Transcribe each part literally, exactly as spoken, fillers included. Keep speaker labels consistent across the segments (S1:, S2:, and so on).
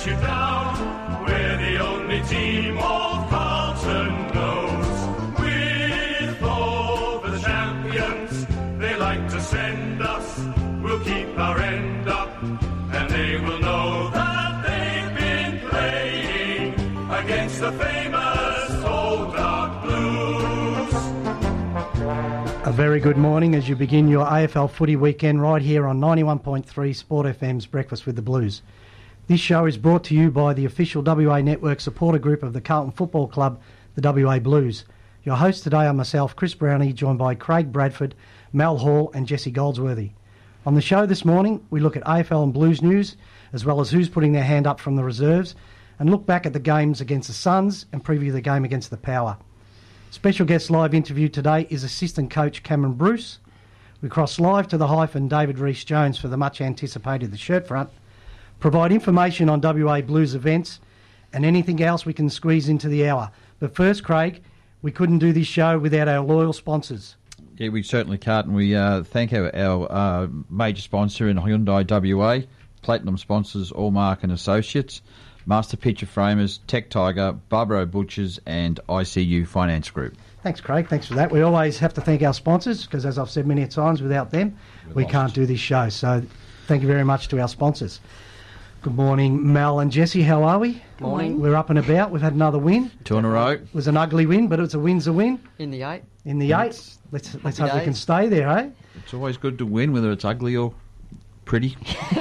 S1: let you down. We're the only team old Carlton knows. With all the champions they like to send us, we'll keep our end up, and they will know that they've been playing against the famous old dark blues.
S2: A very good morning as you begin your A F L footy weekend right here on ninety-one point three Sport F M's Breakfast with the Blues. This show is brought to you by the official W A Network supporter group of the Carlton Football Club, the W A Blues. Your hosts today are myself, Chris Brownie, joined by Craig Bradford, Mel Hall and Jesse Goldsworthy. On the show this morning, we look at A F L and Blues news, as well as who's putting their hand up from the reserves, and look back at the games against the Suns and preview the game against the Power. Special guest live interview today is assistant coach Cameron Bruce. We cross live to the hyphen David Rees-Jones for the much anticipated The Shirt Front, provide information on W A Blues events and anything else we can squeeze into the hour. But first, Craig, we couldn't do this show without our loyal sponsors.
S3: Yeah, we certainly can't, and we uh, thank our, our uh, major sponsor in Hyundai W A, Platinum sponsors Allmark and Associates, Master Picture Framers, Tech Tiger, Barbaro Butchers and I C U Finance Group.
S2: Thanks, Craig. Thanks for that. We always have to thank our sponsors because, as I've said many times, without them, We're we lost. can't do this show. So thank you very much to our sponsors. Good morning, Mel and Jesse. How are we?
S4: Morning.
S2: We're up and about. We've had another win.
S3: Two in a row.
S2: It was an ugly win, but it's a win's a win.
S4: In the eight.
S2: In the eight. Let's let's hope days. we can stay there, eh?
S3: It's always good to win, whether it's ugly or pretty.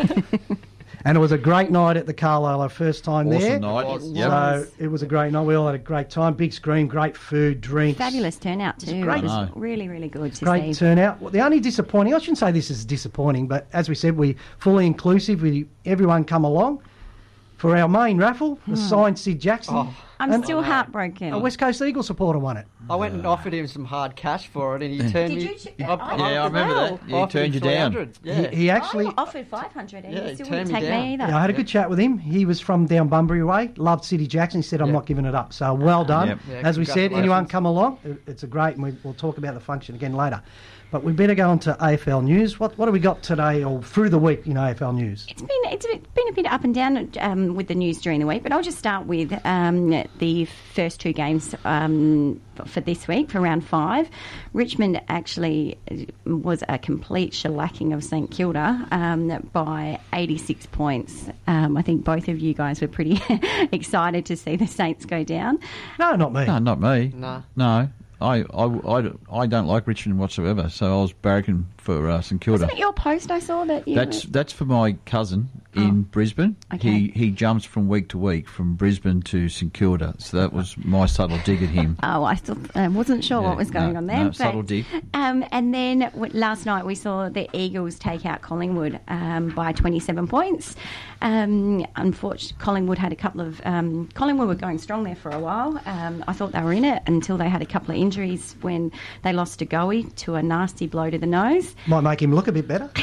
S2: And it was a great night at the Carlisle, our first time
S3: awesome
S2: there.
S3: Night.
S4: It was.
S3: Yep.
S2: So it was a great night. We all had a great time. Big screen, great food, drinks.
S5: Fabulous turnout too.
S2: Great.
S5: It was really, really good to
S2: Great
S5: see.
S2: turnout. Well, the only disappointing, I shouldn't say this is disappointing, but as we said, we fully inclusive. We everyone come along. For our main raffle, the
S5: Hmm.
S2: signed Sid Jackson.
S4: Oh,
S5: I'm
S2: and
S5: still heartbroken.
S2: a West Coast Eagles supporter won it.
S4: I went and offered him some hard cash for it, and he turned
S5: Did
S4: me.
S5: you? Ch-
S4: I-
S5: I-
S3: Yeah, I remember
S5: well.
S3: that. He turned you down.
S4: Yeah.
S2: He, he actually...
S5: I offered five hundred and
S4: Yeah,
S5: he
S4: he
S5: still
S4: turned
S5: wouldn't
S4: me
S5: take
S4: down.
S5: me either.
S2: Yeah, I had a good chat with him. He was from down Bunbury way, loved City Jackson. He said, I'm
S4: Yeah.
S2: not giving it up. So well done.
S3: Yep.
S4: Yeah,
S2: As we said, anyone
S4: congratulations.
S2: come along, it- it's a great, and we, we'll talk about the function again later. But we better go on to A F L news. What what have we got today or through the week in A F L news?
S5: It's been it's been a bit up and down um, with the news during the week, but I'll just start with um, the first two games um, for this week for round five. Richmond actually was a complete shellacking of St Kilda um, by eighty-six points. Um, I think both of you guys were pretty excited to see the Saints go down.
S2: No, not me.
S3: No, not me.
S4: Nah.
S3: No. I, I, I, I don't like Richmond whatsoever, so I was barracking for uh, St Kilda.
S5: Wasn't it your post I saw that you
S3: That's
S5: were...
S3: that's for my cousin in
S5: Oh.
S3: Brisbane.
S5: Okay.
S3: He he jumps from week to week from Brisbane to St Kilda, so that was my subtle dig at him.
S5: Oh, I still I wasn't sure
S3: Yeah,
S5: what was going
S3: no,
S5: on there.
S3: no,
S5: but,
S3: subtle dig.
S5: Um, and then w- last night we saw the Eagles take out Collingwood um, by twenty-seven points. Um, unfortunately, Collingwood had a couple of... Um, Collingwood were going strong there for a while. Um, I thought they were in it until they had a couple of injuries when they lost to Goey to a nasty blow to the nose.
S2: Might make him look a bit better.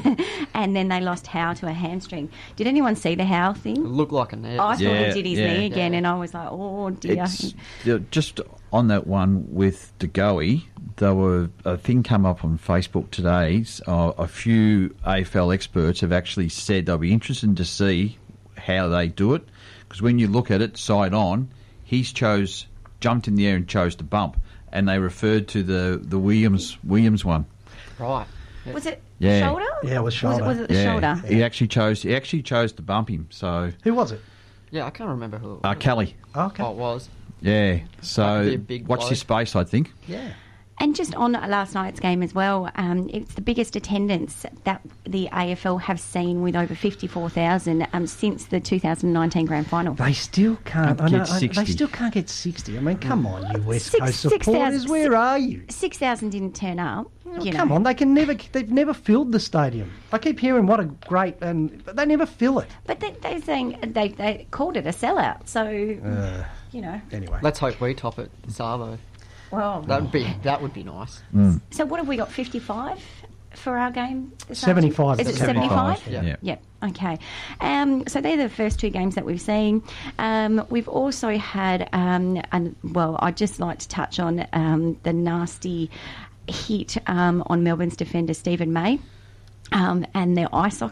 S5: And then they lost Howe to a hamstring. Did anyone see the Howe
S4: It
S5: thing?
S4: looked like a net.
S5: I thought
S3: Yeah,
S5: he did his
S3: yeah.
S5: knee again,
S4: Yeah.
S5: and I was like, oh dear.
S3: It's uh, just on that one with DeGoey. There were a thing come up on Facebook today. Uh, a few A F L experts have actually said they'll be interested to see how they do it, because when you look at it side on, he's chose jumped in the air and chose to bump, and they referred to the the Williams Williams one.
S4: Right.
S5: Was it
S3: Yeah.
S5: shoulder?
S2: Yeah, it was shoulder.
S5: Was it, was it the
S3: yeah,
S5: shoulder?
S3: he actually chose he actually chose to bump him. So
S2: Who was it?
S4: Yeah, I can't remember who it was.
S3: uh, Kelly,
S2: Okay.
S4: Oh, it was.
S3: yeah.
S4: That could be
S3: So
S4: a big
S3: watch
S4: blow.
S3: this space, I think.
S2: Yeah.
S5: And just on last night's game as well, um, it's the biggest attendance that the A F L have seen with over fifty-four thousand um, since the two thousand nineteen Grand Final.
S2: They still can't.
S3: Can't
S2: I know,
S3: get
S2: I-
S3: sixty.
S2: they still can't get sixty. I mean, come on, you West
S5: Six-
S2: Coast
S5: six
S2: supporters.
S5: thousand-
S2: Where are you?
S5: six thousand didn't turn up.
S2: Oh,
S5: You know.
S2: come on, they can never. They've never filled the stadium. I keep hearing what a great, and but they never fill it.
S5: But they, they're saying they, they called it a sellout. So,
S2: Uh,
S5: you know.
S2: anyway,
S4: Let's hope we top it this Arvo.
S5: Well,
S4: That would be that would be nice.
S5: so what have we got, fifty-five for our game? This
S2: seventy-five.
S5: Is it
S3: seventy-five?
S5: seventy-five?
S4: Yeah.
S3: Yeah.
S5: Yep. Okay. Um, so they're the first two games that we've seen. Um, we've also had, um, and well, I'd just like to touch on um, the nasty hit um, on Melbourne's defender Stephen May. Um, and their eye socket.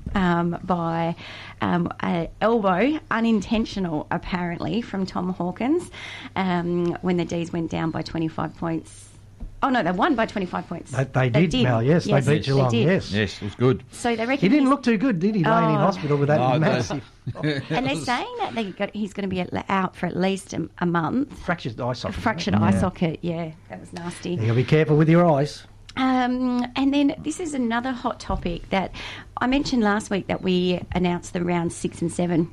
S5: um, by um, an elbow, unintentional apparently, from Tom Hawkins um, when the D's went down by twenty-five points. Oh, no, they won by twenty-five points.
S2: They, they, did, Mel, yes. They beat Geelong,
S5: did.
S2: yes.
S3: Yes, it was good.
S5: So they reckon
S2: He didn't
S5: he's-
S2: look too good, did he, laying in
S5: Oh.
S2: hospital with that
S3: No,
S2: massive
S5: And they're saying that they got, he's going to be at- out for at least a, a month.
S2: fractured eye socket.
S5: Fractured eye socket, yeah, that was nasty.
S2: You got to be careful with your eyes.
S5: Um, and then this is another hot topic that I mentioned last week, that we announced the rounds six and seven.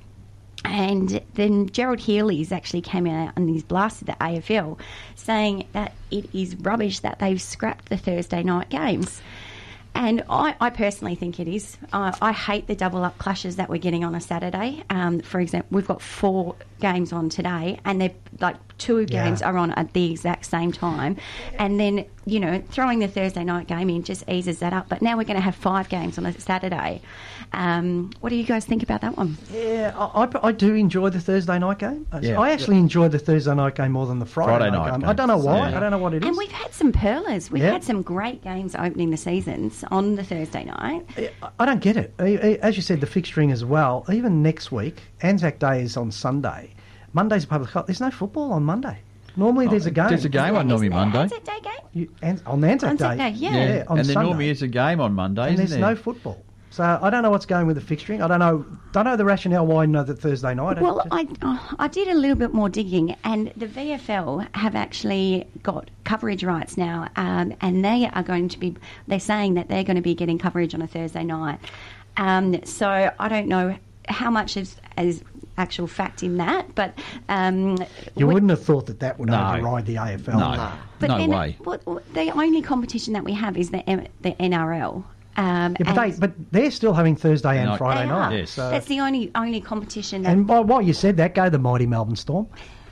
S5: And then Gerald Healy's actually came out and he's blasted the A F L, saying that it is rubbish that they've scrapped the Thursday night games. And I, I personally think it is. Uh, I hate the double-up clashes that we're getting on a Saturday. Um, for example, we've got four games on today, and they're like two
S2: Yeah.
S5: games are on at the exact same time. And then, you know, throwing the Thursday night game in just eases that up. But now we're going to have five games on a Saturday. Um, what do you guys think about that one?
S2: Yeah, I, I, I do enjoy the Thursday night game. I-
S3: Yeah.
S2: I actually enjoy the Thursday night game more than the Friday,
S3: Friday
S2: night,
S3: night
S2: game.
S3: game.
S2: I don't know why.
S3: Yeah.
S2: I don't know what it is.
S5: And we've had some pearlers. We've
S2: Yeah.
S5: had some great games opening the seasons on the Thursday night.
S2: I- I don't get it. I- I- As you said, the fixturing as well. Even next week, Anzac Day is on Sunday. Monday's a public holiday. There's no football on Monday. Normally there's a game.
S3: There's a game on normally
S5: Isn't it
S3: Monday.
S5: Anzac Day game?
S2: You, An- on Anzac,
S5: Anzac Day, yeah.
S2: yeah on
S3: and there
S2: Sunday.
S3: normally is a game on Monday,
S2: and
S3: isn't
S2: there's
S3: there?
S2: no football. So I don't know what's going with the fixturing. I don't know. Don't know the rationale why no that Thursday night.
S5: Well,
S2: Just-
S5: I, oh, I did a little bit more digging, and the V F L have actually got coverage rights now, um, and they are going to be. They're saying that they're going to be getting coverage on a Thursday night. Um, so I don't know how much is as actual fact in that, but um,
S2: you
S5: what-
S2: wouldn't have thought that that would
S3: No.
S2: override the A F L.
S3: No,
S5: But
S3: no
S5: then
S3: way.
S5: What, what, the only competition that we have is the M- the N R L. Um,
S2: Yeah, but, they,
S5: and
S2: but they're still having Thursday and
S3: Night.
S2: Friday
S5: they
S2: night.
S5: are.
S3: Yes.
S2: So,
S5: That's the only only competition that
S2: and by what you said, that go the mighty Melbourne Storm.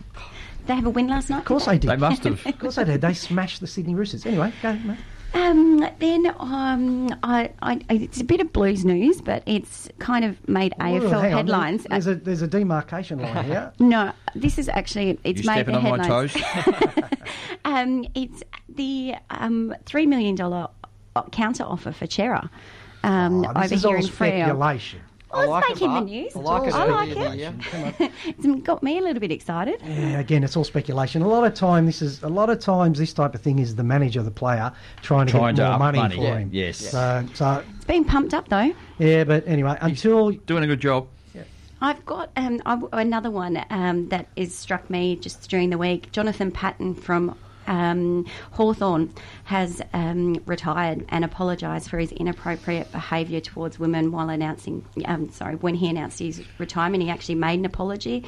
S5: they have a win last night.
S2: Of course they did.
S3: They must have.
S2: Of course they did. They smashed the Sydney Roosters. Anyway, go. mate.
S5: Um, then um, I, I, it's a bit of blues news, but it's kind of made A F L
S2: Well, hang on.
S5: headlines.
S2: There's a there's a demarcation line here.
S5: No, this is actually it's
S3: You
S5: made
S3: stepping
S5: the
S3: on my
S5: headlines.
S3: toes?
S5: um, it's the um, three million dollar counter offer for Chera um,
S2: Oh,
S5: over
S2: this is
S5: here
S2: all
S5: in Freo.
S2: speculation.
S5: Oh,
S4: I like
S5: it's
S4: it,
S5: making the
S4: Mark.
S5: news.
S4: I like it
S5: I
S4: early
S5: like
S4: in the
S5: it.
S4: year.
S5: It's got me a little bit excited.
S2: Yeah, again, it's all speculation. A lot of time, this is a lot of times this type of thing is the manager, the player, trying to
S3: Trying
S2: get
S3: to
S2: more
S3: up
S2: money,
S3: money,
S2: for
S3: yeah,
S2: him.
S3: yes.
S2: So, so
S5: It's been pumped up though.
S2: yeah, but anyway, until
S3: Doing a good job.
S5: I've got um, I've, another one um, that has struck me just during the week. Jonathan Patton from um, Hawthorn has um, retired and apologised for his inappropriate behaviour towards women while announcing, um, sorry, when he announced his retirement. He actually made an apology.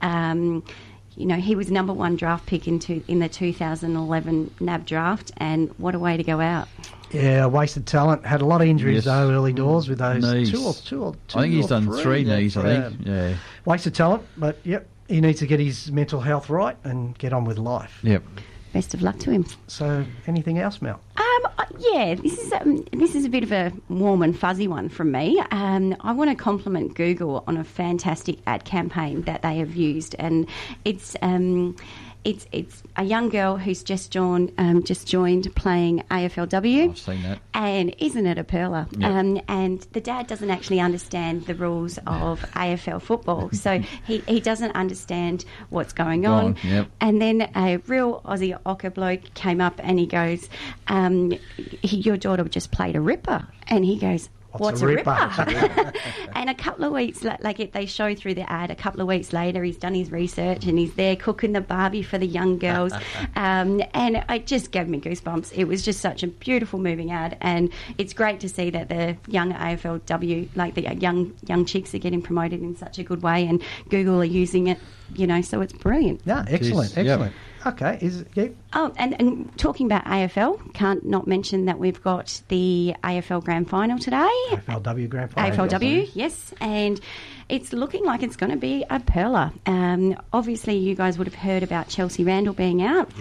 S5: Um, you know, he was number one draft pick into in the two thousand eleven N A B draft, and what a way to go out.
S2: yeah, wasted talent. Had a lot of injuries
S3: Yes.
S2: though early doors with those
S3: Knees.
S2: two or two or two.
S3: I think he's
S2: or
S3: done
S2: three,
S3: three
S2: yeah.
S3: knees, I think. Yeah.
S2: Wasted talent, but yep, he needs to get his mental health right and get on with life.
S3: Yep.
S5: Best of luck to him.
S2: So, anything else, Mel?
S5: Um, uh, yeah, this is um, this is a bit of a warm and fuzzy one from me. Um, I want to compliment Google on a fantastic ad campaign that they have used, and it's um, it's it's a young girl who's just joined um, just joined playing A F L W.
S3: I've seen that.
S5: And isn't it a perler?
S3: Yep.
S5: Um, and the dad doesn't actually understand the rules of A F L football, so he, he doesn't understand what's going on.
S3: on, yep.
S5: And then a real Aussie Ocker bloke came up and he goes, um, he, your daughter just played a ripper. And he goes,
S2: What's
S5: what's,
S2: a
S5: a
S2: ripper?"
S5: ripper? And a couple of weeks, la- like it, they show through the ad, a couple of weeks later, he's done his research and he's there cooking the barbie for the young girls. um, and it just gave me goosebumps. It was just such a beautiful, moving ad. And it's great to see that the young A F L W, like the young young chicks, are getting promoted in such a good way, and Google are using it, you know, so it's brilliant.
S2: Yeah, excellent,
S3: Jeez, yep.
S2: excellent. Okay, is yeah,
S5: Oh, and, and talking about A F L, can't not mention that we've got the A F L Grand Final today.
S2: A F L W Grand
S5: A
S2: Final.
S5: F L W, yes, and it's looking like it's going to be a perler. Um, obviously, you guys would have heard about Chelsea Randall being out.
S2: Yes.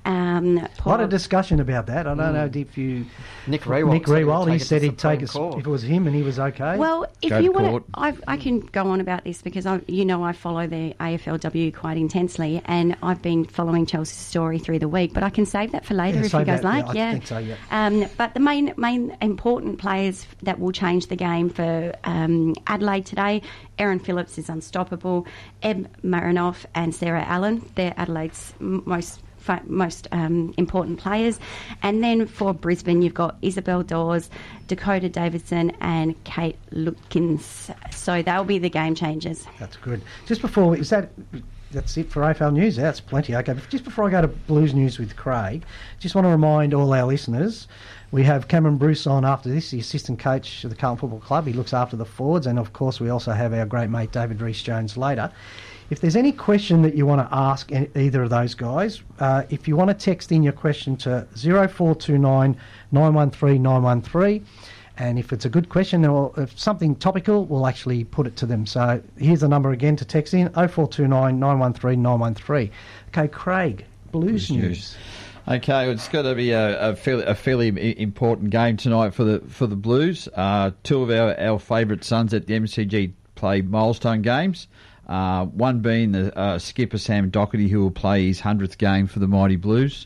S5: Um,
S2: A
S5: Paul,
S2: lot of discussion about that. I don't know if you...
S4: Nick Rewald.
S2: Nick
S4: said he'd
S2: Rewald,
S4: take
S2: he
S4: it to
S2: said he'd take
S4: Supreme
S2: us
S4: Court.
S2: if it was him and he was okay.
S5: Well, if
S3: Go
S5: you
S3: to
S5: want
S3: court.
S5: to, I, I can go on about this because I, you know I follow the A F L W quite intensely, and I've been following Chelsea's story through the week. But I can save that for later
S2: Yeah,
S5: if you
S2: save
S5: guys
S2: that.
S5: like.
S2: Yeah, I
S5: Yeah,
S2: think so, yeah.
S5: Um, but the main main important players that will change the game for um, Adelaide today: Erin Phillips is unstoppable. Eb Marinoff and Sarah Allen, they're Adelaide's m- most. most um, important players. And then for Brisbane, you've got Isabel Dawes, Dakota Davidson and Kate Lutkins. So they'll be the game changers.
S2: That's good. Just before, we, is that... That's it for A F L News. That's plenty. Okay, but just before I go to Blues News with Craig, just want to remind all our listeners, we have Cameron Bruce on after this, the assistant coach of the Carlton Football Club. He looks after the forwards, and of course we also have our great mate David Rees-Jones later. If there's any question that you want to ask e- either of those guys, uh, if you want to text in your question to zero four two nine, nine one three, nine one three, and if it's a good question or if something topical, we'll actually put it to them. So here's the number again to text in, oh four two nine, nine one three, nine one three. Okay, Craig, Blues,
S3: Blues
S2: News.
S3: News. Okay, well, it's got to be a, a, fairly, a fairly i- important game tonight for the for the Blues. Uh, two of our, our favourite sons at the M C G play milestone games. Uh, one being the uh, skipper Sam Doherty, who will play his hundredth game for the Mighty Blues,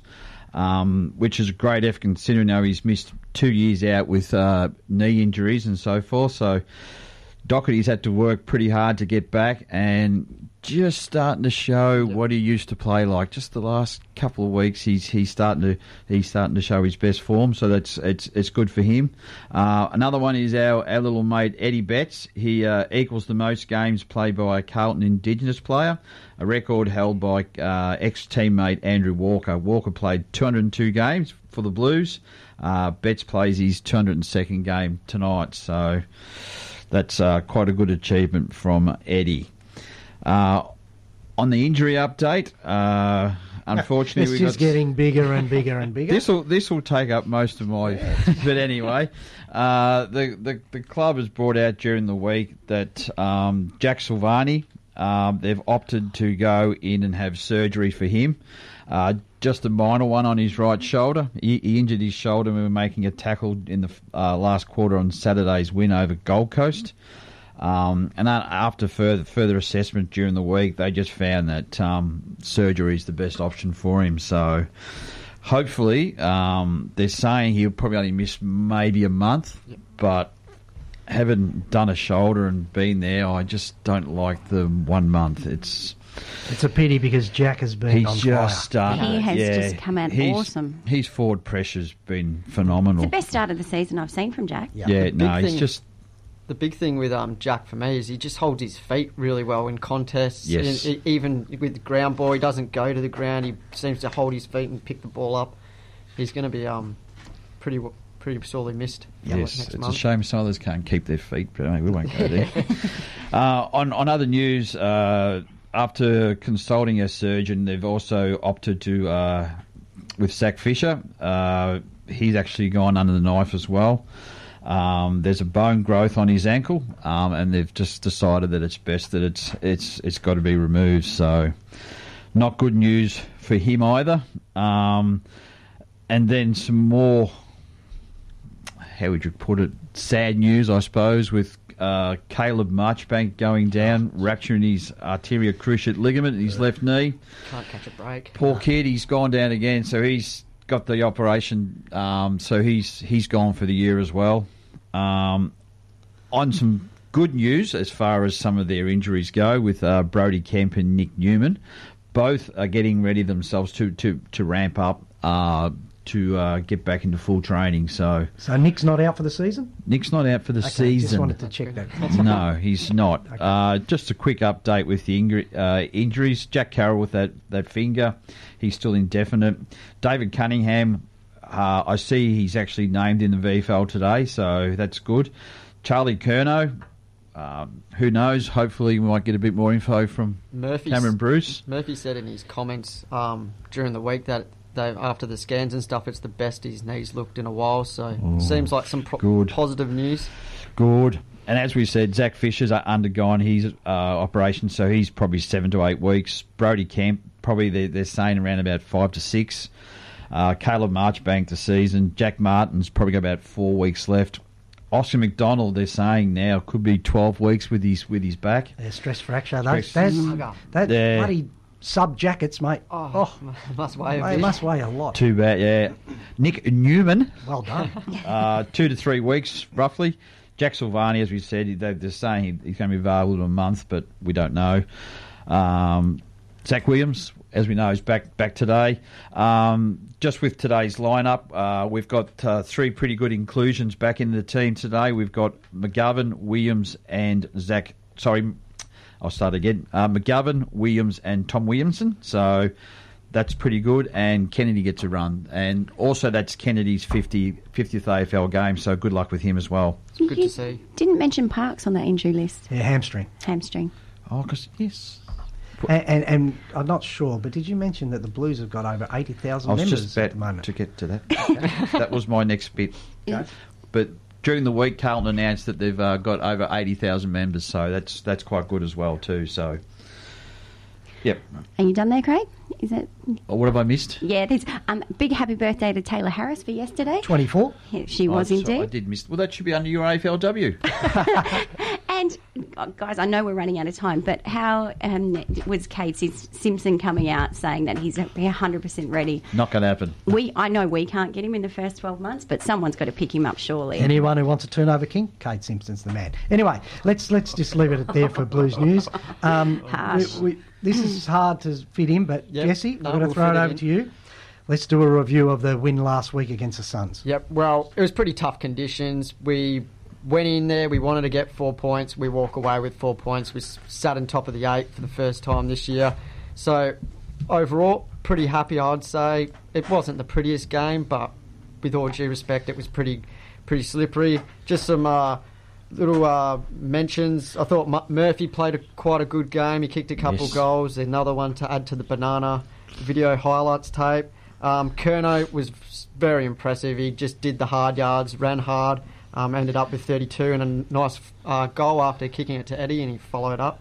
S3: um, which is a great effort considering how he's missed two years out with uh, knee injuries and so forth. So Doherty's had to work pretty hard to get back and just starting to show
S4: Yep.
S3: what he used to play like. Just the last couple of weeks, he's he's starting to he's starting to show his best form. So that's it's it's good for him. Uh, another one is our, our little mate Eddie Betts. He uh, equals the most games played by a Carlton Indigenous player, a record held by uh, ex-teammate Andrew Walker. Walker played two hundred two games for the Blues. Uh, Betts plays his two hundred second game tonight. So that's uh, quite a good achievement from Eddie. Uh, on the injury update, uh, unfortunately,
S2: It's
S3: we
S2: just
S3: got
S2: getting bigger and bigger and bigger.
S3: this will this will take up most of my. But anyway, uh, the, the the club has brought out during the week that um, Jack Silvani, um, they've opted to go in and have surgery for him. Uh, just a minor one on his right shoulder. He, he injured his shoulder when we were making a tackle in the uh, last quarter on Saturday's win over Gold Coast. Um, and then after further further assessment during the week, they just found that um, surgery is the best option for him. So hopefully, um, they're saying he'll probably only miss maybe a month,
S4: Yep.
S3: but having done a shoulder and been there, I just don't like the one month. It's
S2: It's a pity because Jack has been
S3: he's
S2: on
S3: just
S2: fire.
S3: starting.
S5: He has
S3: yeah,
S5: just come out
S3: he's-
S5: awesome.
S3: His forward pressure's been phenomenal.
S5: It's the best start of the season I've seen from Jack.
S2: Yeah.
S3: Yeah,
S4: The
S3: no,
S4: big
S3: he's
S4: thing-
S3: just
S4: The big thing with um, Jack for me is he just holds his feet really well in contests.
S3: Yes.
S4: And e- even with the ground ball, he doesn't go to the ground. He seems to hold his feet and pick the ball up. He's going to be um, pretty w- pretty sorely missed.
S3: Yes,
S4: next
S3: it's
S4: month.
S3: a shame some others can't keep their feet, but anyway, we won't go there. uh, on, on other news, uh, after consulting a surgeon, they've also opted to, uh, with Zach Fisher, uh, he's actually gone under the knife as well. Um, there's a bone growth on his ankle, um, and they've just decided that it's best that it's it's it's got to be removed. So, not good news for him either. Um, and then some more, how would you put it, sad news, I suppose, with uh, Caleb Marchbank going down, rupturing his arteria cruciate ligament in his left knee.
S4: Can't catch a break.
S3: Poor kid, he's gone down again, so he's got the operation, um, so he's he's gone for the year as well. Um, on some good news as far as some of their injuries go, with uh, Brody Kemp and Nick Newman, both are getting ready themselves to to, to ramp up uh, to uh, get back into full training. So
S2: So Nick's not out for the season?
S3: Nick's not out for the
S2: Okay,
S3: season.
S2: just wanted to check that.
S3: No, he's not.
S2: Okay.
S3: Uh, just a quick update with the ingri- uh, injuries. Jack Carroll with that, that finger, he's still indefinite. David Cunningham, uh, I see he's actually named in the V F L today, so that's good. Charlie Curnow, um, who knows? Hopefully we might get a bit more info from
S4: Murphy
S3: Cameron Bruce.
S4: Murphy said in his comments um, during the week that they, after the scans and stuff, it's the best his knees looked in a while. So
S3: Oh,
S4: seems like some pro-
S3: good.
S4: positive news.
S3: Good. And as we said, Zach Fisher's undergone his uh, operation, so he's probably seven to eight weeks. Brody Kemp probably they're, they're saying around about five to six. Uh, Caleb Marchbank the season. Jack Martin's probably got about four weeks left. Oscar McDonald, they're saying now, could be twelve weeks with his with his back.
S2: Yeah, stress fracture. Those,
S3: Stress.
S2: those, that
S3: Yeah.
S2: bloody sub jackets, mate.
S4: Oh,
S2: Oh,
S4: must weigh a
S2: they
S4: bit.
S2: must weigh a lot.
S3: Too bad, yeah. Nick Newman,
S2: Well done.
S3: uh, two to three weeks, roughly. Jack Silvani, as we said, they- they're saying he's going to be available in a month, but we don't know. Um, Zach Williams, as we know, is back back today. Um, just with today's lineup, uh, we've got uh, three pretty good inclusions back in the team today. We've got McGovern, Williams, and Zach. Sorry, I'll start again. Uh, McGovern, Williams, and Tom Williamson. So that's pretty good. And Kennedy gets a run. And also that's Kennedy's fifty, fiftieth A F L game, so good luck with him as well.
S4: It's good to see.
S5: Didn't mention Parks on that injury list.
S2: Yeah, hamstring.
S5: Hamstring.
S3: Oh, because, yes.
S2: And, and, and I'm not sure, but did you mention that the Blues have got over eighty thousand
S3: I was
S2: members
S3: just
S2: at
S3: about
S2: the moment?
S3: to get to that. That was my next bit.
S5: Yeah.
S3: But during the week, Carlton announced that they've uh, got over eighty thousand members, so that's that's quite good as well too. So, yep.
S5: Are you done there, Craig? Is it?
S3: Oh, what have I missed?
S5: Yeah, there's um, big happy birthday to Taylor Harris for yesterday.
S2: twenty-four.
S5: Yeah, she
S3: Oh,
S5: was
S3: sorry,
S5: indeed.
S3: I did miss. Well, that should be under your A F L W.
S5: And uh, guys, I know we're running out of time, but how um, was Cade Sim- Simpson coming out saying that he's one hundred percent ready?
S3: Not going to happen.
S5: We, I know we can't get him in the first twelve months, but someone's got to pick him up surely.
S2: Anyone who wants a turnover king, Cade Simpson's the man. Anyway, let's let's just leave it at there for Blues News. Um,
S5: Harsh.
S2: we, we, this is hard to fit in, but
S4: Yep.
S2: Jesse,
S4: No,
S2: I'm going to
S4: we'll
S2: throw
S4: fit
S2: it
S4: it
S2: over
S4: in.
S2: to you. Let's do a review of the win last week against the Suns.
S4: Yep, well, it was pretty tough conditions. We went in there, we wanted to get four points. We walk away with four points. We s- sat on top of the eight for the first time this year. So, overall, pretty happy, I'd say. It wasn't the prettiest game, but with all due respect, it was pretty pretty slippery. Just some uh, little uh, mentions. I thought M- Murphy played a, quite a good game. He kicked a couple
S3: Yes.
S4: goals. Another one to add to the banana video highlights tape. Um, Kerno was very impressive. He just did the hard yards, ran hard, um, ended up with thirty-two and a nice uh, goal after kicking it to Eddie, and he followed up.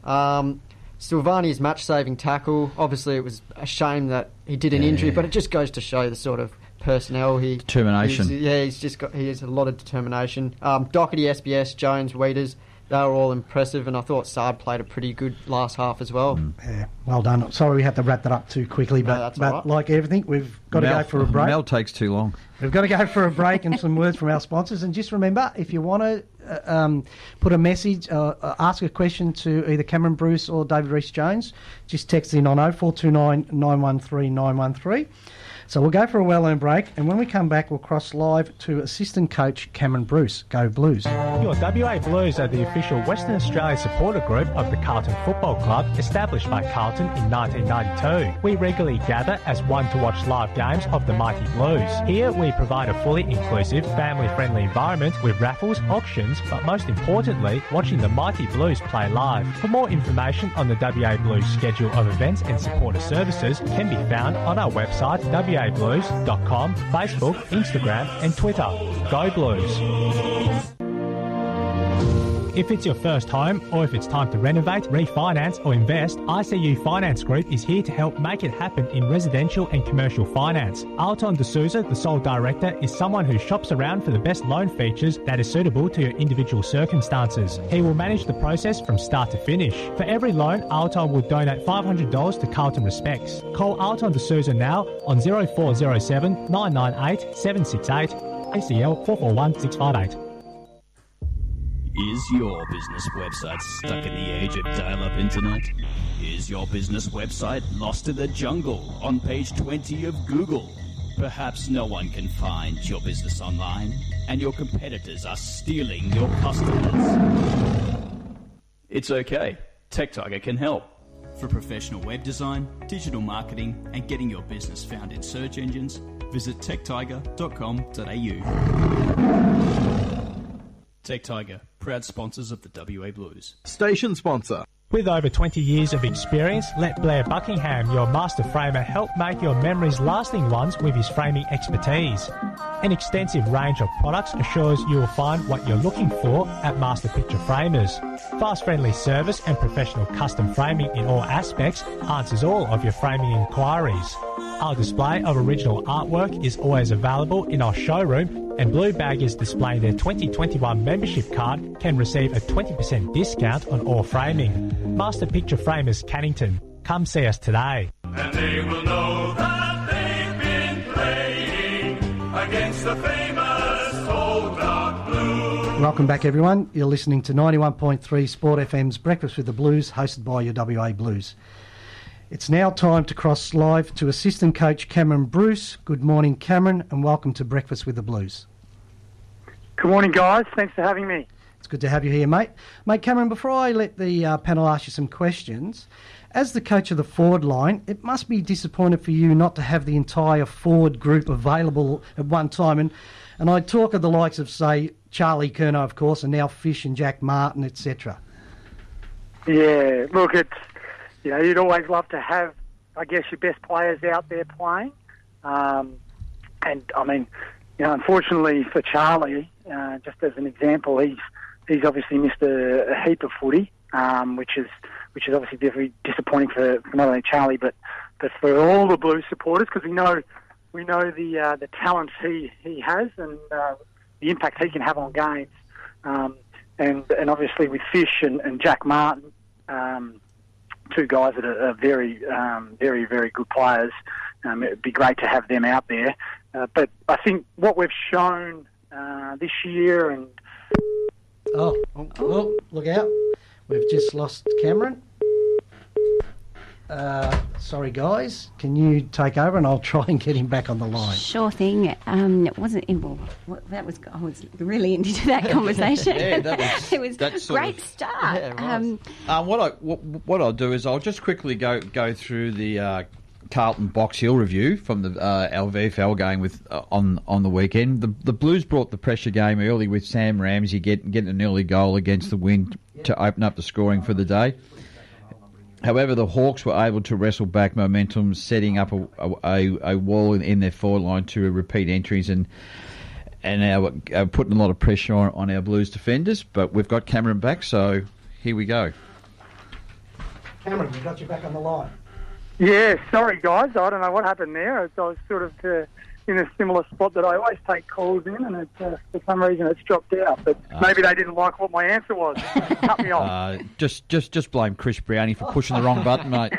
S4: Um, Silvani's match-saving tackle, obviously it was a shame that he did an
S3: Yeah.
S4: injury, but it just goes to show the sort of personnel he...
S3: Determination.
S4: he's- yeah, he's just got he has a lot of determination. Um, Doherty, S B S, Jones, Weeders, they were all impressive, and I thought Saab played a pretty good last half as well.
S2: Yeah, well done. Sorry we had to wrap that up too quickly, but,
S4: that's
S2: but
S4: all right.
S2: like everything, we've got
S3: Mel,
S2: to go for a break.
S3: Mel takes too long.
S2: We've got to go for a break and some words from our sponsors. And just remember, if you want to uh, um, put a message, uh, uh, ask a question to either Cameron Bruce or David Rees-Jones, just text in on oh four two nine, nine one three, nine one three. So we'll go for a well-earned break, and when we come back, we'll cross live to assistant coach Cameron Bruce. Go Blues.
S6: Your W A Blues are the official Western Australia supporter group of the Carlton Football Club, established by Carlton in nineteen ninety-two. We regularly gather as one to watch live games of the Mighty Blues. Here we provide a fully inclusive, family-friendly environment with raffles, auctions, but most importantly, watching the Mighty Blues play live. For more information on the W A Blues schedule of events and supporter services can be found on our website w a blues dot com, Facebook, Instagram and Twitter. Go Blues! If it's your first home or if it's time to renovate, refinance or invest, I C U Finance Group is here to help make it happen in residential and commercial finance. Alton D'Souza, the sole director, is someone who shops around for the best loan features that is suitable to your individual circumstances. He will manage the process from start to finish. For every loan, Alton will donate five hundred dollars to Carlton Respects. Call Alton D'Souza now on zero four zero seven, nine nine eight, seven six eight, A C L four four one six five eight.
S7: Is your business website stuck in the age of dial-up internet? Is your business website lost in the jungle on page twenty of Google? Perhaps no one can find your business online, and your competitors are stealing your customers. It's okay. TechTiger can help. For professional web design, digital marketing, and getting your business found in search engines, visit tech tiger dot com dot a u. TechTiger, proud sponsors of the W A Blues.
S8: Station sponsor.
S6: With over twenty years of experience, let Blair Buckingham, your master framer, help make your memories lasting ones with his framing expertise. An extensive range of products assures you will find what you're looking for at Master Picture Framers. Fast friendly service and professional custom framing in all aspects answers all of your framing inquiries. Our display of original artwork is always available in our showroom, and blue baggers displaying their twenty twenty-one membership card can receive a twenty percent discount on all framing. Master Picture Framers Cannington. Come see us today.
S1: And they will know that they've been playing against the famous old dark blue.
S2: Welcome back, everyone. You're listening to ninety-one point three Sport F M's Breakfast with the Blues, hosted by your W A Blues. It's now time to cross live to assistant coach Cameron Bruce. Good morning, Cameron, and welcome to Breakfast with the Blues.
S8: Good morning, guys. Thanks for having me.
S2: It's good to have you here, mate. Mate, Cameron, before I let the uh, panel ask you some questions, as the coach of the forward line, it must be disappointing for you not to have the entire forward group available at one time. And, and I talk of the likes of, say, Charlie Curnow, of course, and now Fish and Jack Martin, et cetera.
S8: Yeah, look, it's, you know, you'd always love to have, I guess, your best players out there playing. Um, and, I mean, you know, unfortunately for Charlie, uh, just as an example, he's he's obviously missed a, a heap of footy, um, which is which is obviously very disappointing for, for not only Charlie but but for all the Blues supporters, because we know we know the uh, the talent he, he has and uh, the impact he can have on games, um, and and obviously with Fish and, and Jack Martin, um, two guys that are, are very um, very very good players. Um, it'd be great to have them out there, uh, but I think what we've shown uh, this year and
S2: Oh, oh, oh, look out. We've just lost Cameron. Uh, sorry, guys. Can you take over and I'll try and get him back on the line?
S5: Sure thing. Um, it wasn't. Well, that was. I was really into that conversation.
S3: Yeah, that was-
S5: it was
S3: that
S5: a
S3: sort
S5: great
S3: of-
S5: start.
S4: Yeah, it was.
S5: Um,
S3: Um, what I what, what I'll do is I'll just quickly go go through the uh, Carlton Box Hill review from the uh, L V F L game with uh, on on the weekend. The the Blues brought the pressure game early with Sam Ramsey getting getting an early goal against the Wind to open up the scoring for the day. However, the Hawks were able to wrestle back momentum, setting up a a, a wall in, in their forward line to repeat entries and and our, uh, putting a lot of pressure on, on our Blues defenders. But we've got Cameron back, so here we go.
S2: Cameron, we got you back on the line.
S8: yeah, sorry guys, I don't know what happened there. I was sort of uh, in a similar spot that I always take calls in, and it, uh, for some reason it's dropped out. But
S3: Uh,
S8: maybe they didn't like what my answer was. Cut me off.
S3: Uh, just just just blame Chris Brownie for pushing the wrong button, mate.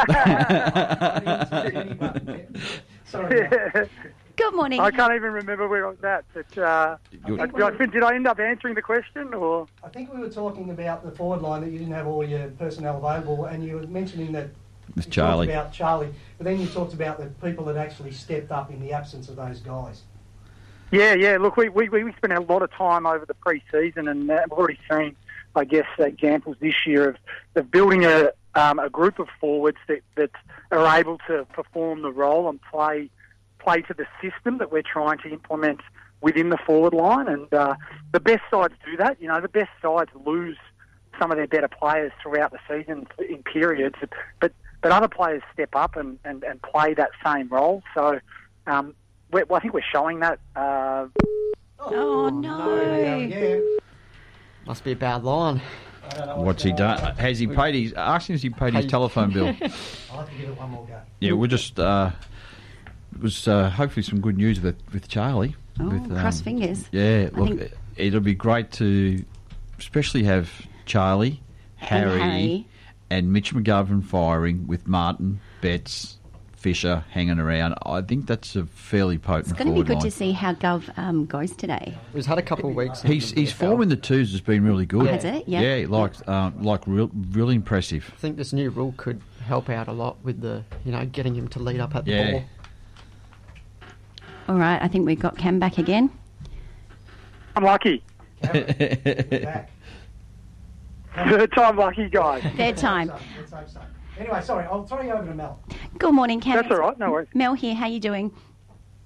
S2: Sorry, mate.
S5: good morning.
S8: I can't even remember where I was at. But uh,
S3: You're-
S8: I, I, did I end up answering the question, or?
S2: I think we were talking about the forward line, that you didn't have all your personnel available, and you were mentioning that
S3: With
S2: you
S3: Charlie.
S2: talked about Charlie, but then you talked about the people that actually stepped up in the absence of those guys.
S8: Yeah, yeah. Look, we we, we spent a lot of time over the pre-season, and uh, we've already seen, I guess, examples this year of, of building a um, a group of forwards that, that are able to perform the role and play play to the system that we're trying to implement within the forward line. And uh, the best sides do that. You know, the best sides lose some of their better players throughout the season in periods, but but other players step up and, and, and play that same role. So um, we're, well, I think we're showing that. Uh,
S5: oh no.
S2: Yeah.
S4: Must be a bad line.
S2: I don't know
S3: What's he
S2: going
S3: done?
S2: on.
S3: Has he paid his? Ask him if he paid his
S4: Hey.
S3: telephone bill.
S2: I'll have to give it one more go.
S3: Yeah, we'll just. Uh, it was uh, hopefully some good news with with Charlie.
S5: Oh,
S3: with,
S5: cross fingers.
S3: Yeah,
S5: I
S3: look,
S5: think-
S3: it'll be great to, especially have Charlie, Harry,
S5: Harry.
S3: and Mitch McGovern firing with Martin, Betts, Fisher hanging around. I think that's a fairly potent
S5: It's going to be
S3: forward
S5: good
S3: line.
S5: to see how Gov um, goes today.
S4: He's had a couple of weeks. in
S3: He's
S4: the
S3: his
S4: V F L.
S3: form in the twos has been really good.
S5: Has it? Yeah.
S3: Yeah, like uh, like real, really impressive.
S4: I think this new rule could help out a lot with the, you know, getting him to lead up at the
S3: Yeah.
S4: ball.
S5: All right, I think we've got Cam back again.
S8: I'm lucky.
S2: Cameron, you're back.
S8: Third time lucky, guys.
S5: Third time.
S2: Let's hope so. Anyway, sorry, I'll throw you over to Mel.
S5: Good morning, Cam.
S8: That's all right, no worries.
S5: Mel here. How you doing?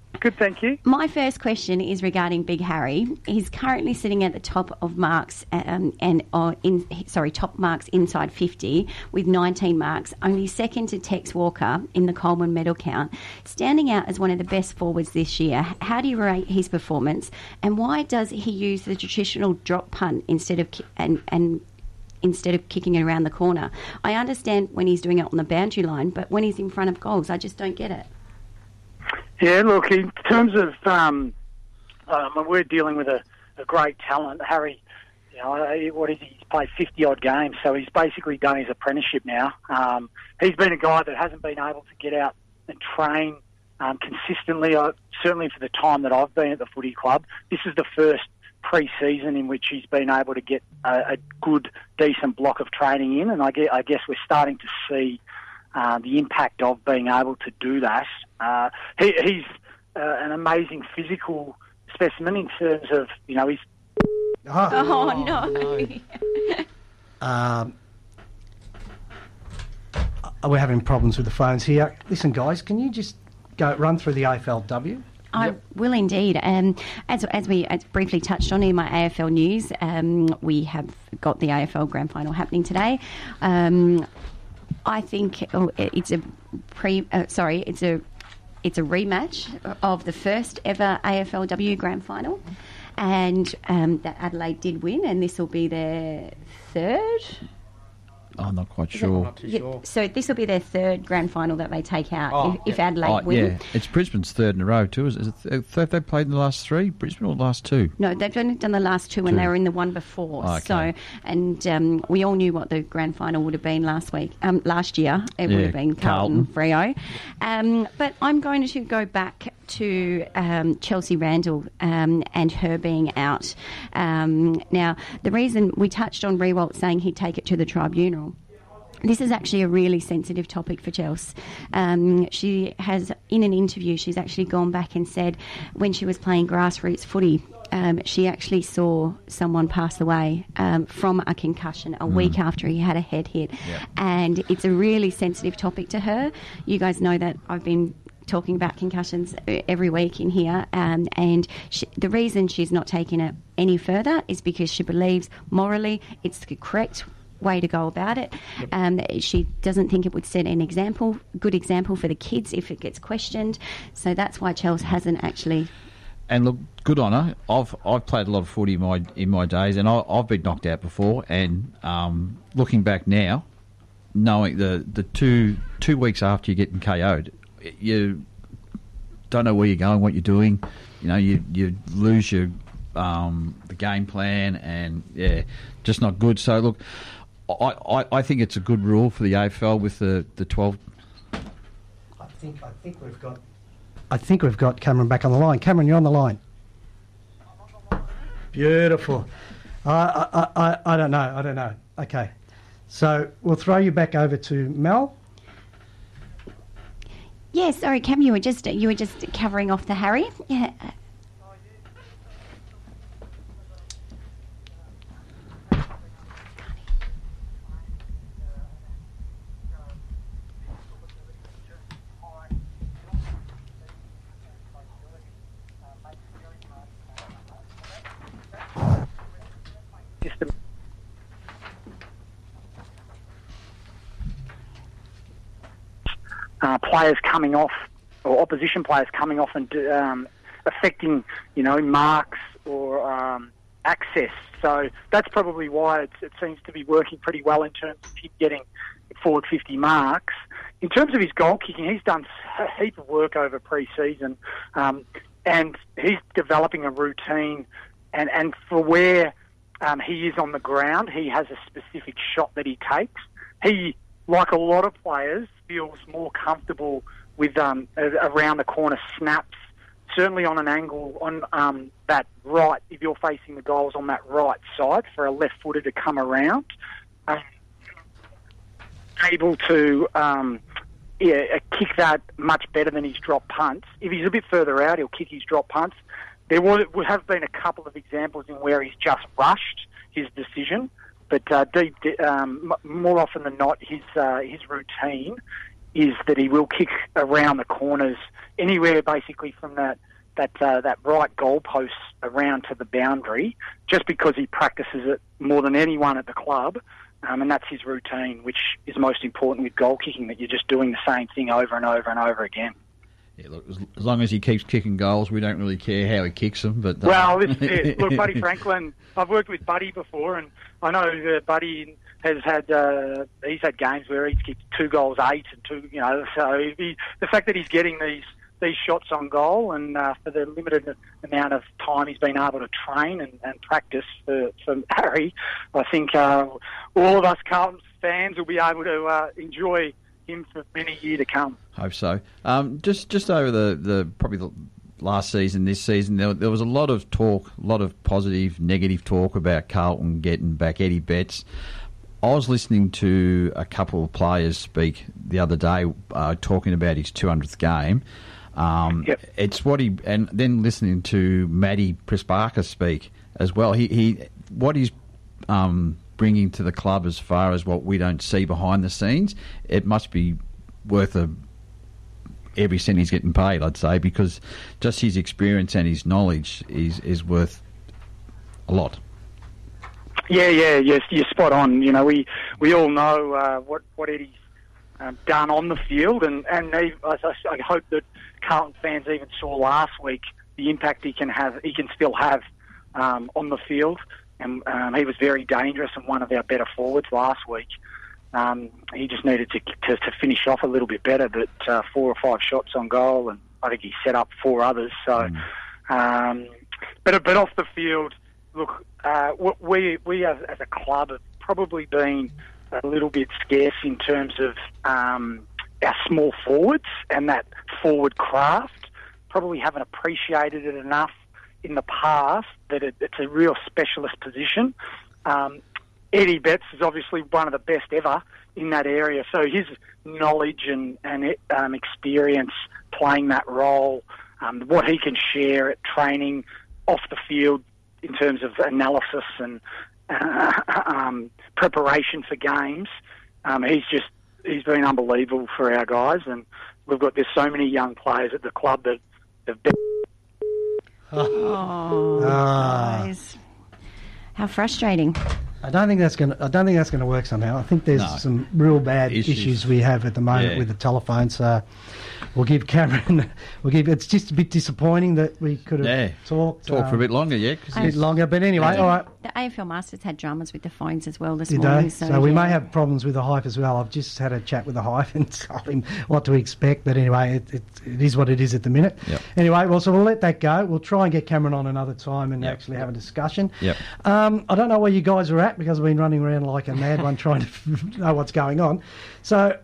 S8: Good, thank you.
S5: My first question is regarding Big Harry. He's currently sitting at the top of marks um, and uh, in sorry top marks inside fifty with nineteen marks, only second to Tex Walker in the Coleman medal count, standing out as one of the best forwards this year. How do you rate his performance, and why does he use the traditional drop punt instead of ki- and and instead of kicking it around the corner? I understand when he's doing it on the boundary line, but when he's in front of goals, I just don't get it.
S8: Yeah, look, in terms of um, um, we're dealing with a, a great talent. Harry, you know, what is he? He's played fifty odd games, so he's basically done his apprenticeship now. Um, he's been a guy that hasn't been able to get out and train um, consistently. Uh, certainly for the time that I've been at the footy club, this is the first pre-season in which he's been able to get a, a good, decent block of training in, and I guess, I guess we're starting to see uh, the impact of being able to do that. Uh, he, he's uh, an amazing physical specimen in terms of, you know, he's...
S5: Oh, oh no.
S2: no. um, we're having problems with the phones here. Listen, guys, can you just go run through the A F L W?
S5: I yep. will indeed. Um, as as we as briefly touched on in my A F L news, um, we have got the A F L Grand Final happening today. Um, I think it's a pre. Uh, sorry, it's a it's a rematch of the first ever A F L W Grand Final, and um, that Adelaide did win, and this will be their third.
S3: I'm not quite
S5: Is
S3: sure.
S4: Not too
S5: Yeah,
S4: sure.
S5: so this will be their third grand final that they take out
S4: Oh,
S5: if, if
S4: yeah.
S5: Adelaide
S3: Oh,
S5: win.
S3: yeah, it's Brisbane's third in a row too. Is it? Is it have they played in the last three? Brisbane or the last two?
S5: No, they've only done the last two when
S3: Two.
S5: they were in the one before.
S3: Oh, okay.
S5: So, and um, we all knew what the grand final would have been last week, um, last year. It
S3: Yeah,
S5: would have been Carlton,
S3: Carlton.
S5: Freo. Um, but I'm going to go back to um, Chelsea Randall um, and her being out. Um, now, the reason we touched on Rewalt saying he'd take it to the tribunal. This is actually a really sensitive topic for Chelsea. Um, she has, in an interview, she's actually gone back and said when she was playing grassroots footy, um, she actually saw someone pass away um, from a concussion a mm. week after he had a head hit.
S3: Yeah.
S5: And it's a really sensitive topic to her. You guys know that I've been talking about concussions every week in here, um, and she, the reason she's not taking it any further is because she believes morally it's the correct way to go about it. Yep. Um, she doesn't think it would set an example, good example for the kids if it gets questioned. So that's why Chelsea hasn't actually.
S3: And look, good on her. I've I've played a lot of footy in my in my days, and I, I've been knocked out before. And um, looking back now, knowing the, the two two weeks after you're getting K O'd, you don't know where you're going, what you're doing. You know, you you lose your um, the game plan, and yeah, just not good. So look. I, I, I think it's a good rule for the A F L with the, the twelve.
S2: I think I think we've got I think we've got Cameron back on the line. Cameron, you're on the line. Beautiful. Uh, I, I, I I don't know. I don't know. Okay, so we'll throw you back over to Mel.
S5: Yeah, sorry, Cam, you were just you were just covering off the Harry. Yeah.
S8: Uh, players coming off, or opposition players coming off and um, affecting, you know, marks or um, access. So that's probably why it's, it seems to be working pretty well in terms of him getting forward fifty marks. In terms of his goal kicking, he's done a heap of work over pre-season, um, and he's developing a routine. And, and for where um, he is on the ground, he has a specific shot that he takes. He, like a lot of players, feels more comfortable with um, around the corner snaps, certainly on an angle on um, that right, if you're facing the goals on that right side, for a left footer to come around. Um, able to um, yeah, kick that much better than his drop punts. If he's a bit further out, he'll kick his drop punts. There would, would have been a couple of examples in where he's just rushed his decision, but uh, deep, um, more often than not, his uh, his routine is that he will kick around the corners, anywhere basically from that that uh, that right goalpost around to the boundary, just because he practices it more than anyone at the club, um, and that's his routine, which is most important with goal kicking, that you're just doing the same thing over and over and over again.
S3: Yeah, look, as, as long as he keeps kicking goals, we don't really care how he kicks them. But uh...
S8: well, this is it. Look, Buddy Franklin, I've worked with Buddy before, and I know that Buddy has had uh, he's had games where he's kicked two goals, eight, and two. You know, so he, the fact that he's getting these these shots on goal, and uh, for the limited amount of time he's been able to train and, and practice for, for Harry, I think uh, all of us Carlton fans will be able to uh, enjoy him for many years to come.
S3: Hope so. Um, just just over the, the probably the last season, this season, there, there was a lot of talk, a lot of positive, negative talk about Carlton getting back Eddie Betts. I was listening to a couple of players speak the other day, uh, talking about his two hundredth game. Um,
S8: yep.
S3: It's what he, and then listening to Matty Prisparka speak as well. He, he what he's um, bringing to the club as far as what we don't see behind the scenes, it must be worth a every cent he's getting paid, I'd say, because just his experience and his knowledge is is worth a lot.
S8: Yeah, yeah, yes, you're spot on. You know, we we all know uh, what what Eddie's um, done on the field, and and he, I, I hope that Carlton fans even saw last week the impact he can have, he can still have um, on the field. And um, he was very dangerous and one of our better forwards last week. Um, he just needed to, to to finish off a little bit better, but uh, four or five shots on goal, and I think he set up four others. So, mm. um, but but off the field, look, uh, we we as, as a club have probably been a little bit scarce in terms of um, our small forwards and that forward craft. Probably haven't appreciated it enough in the past, that it, it's a real specialist position. Um, Eddie Betts is obviously one of the best ever in that area, so his knowledge and, and um, experience playing that role, um, what he can share at training off the field in terms of analysis and uh, um, preparation for games, um, he's just he's been unbelievable for our guys, and we've got there's so many young players at the club that have been.
S5: Oh,
S2: Ah.
S5: guys. How frustrating.
S2: I don't think that's going. to I don't think that's going to work somehow. I think there's
S3: No.
S2: some real bad
S3: Issues.
S2: issues. we have at the moment
S3: Yeah.
S2: with the telephone. So we'll give Cameron. We'll give. It's just a bit disappointing that we could have
S3: Yeah.
S2: talked.
S3: Talk for a
S2: um,
S3: bit longer, yeah? 'Cause
S2: a bit longer. But anyway, all right.
S5: The A F L Masters had dramas with the phones as well this
S2: Did
S5: morning.
S2: they?
S5: So,
S2: So we
S5: yeah.
S2: may have problems with the hype as well. I've just had a chat with the hype and told him what to expect. But anyway, it, it, it is what it is at the minute.
S3: Yep.
S2: Anyway, well, so we'll let that go. We'll try and get Cameron on another time and
S3: Yep.
S2: actually have a discussion.
S3: Yep.
S2: Um, I don't know where you guys are at because I've been running around like a mad one trying to know what's going on. So,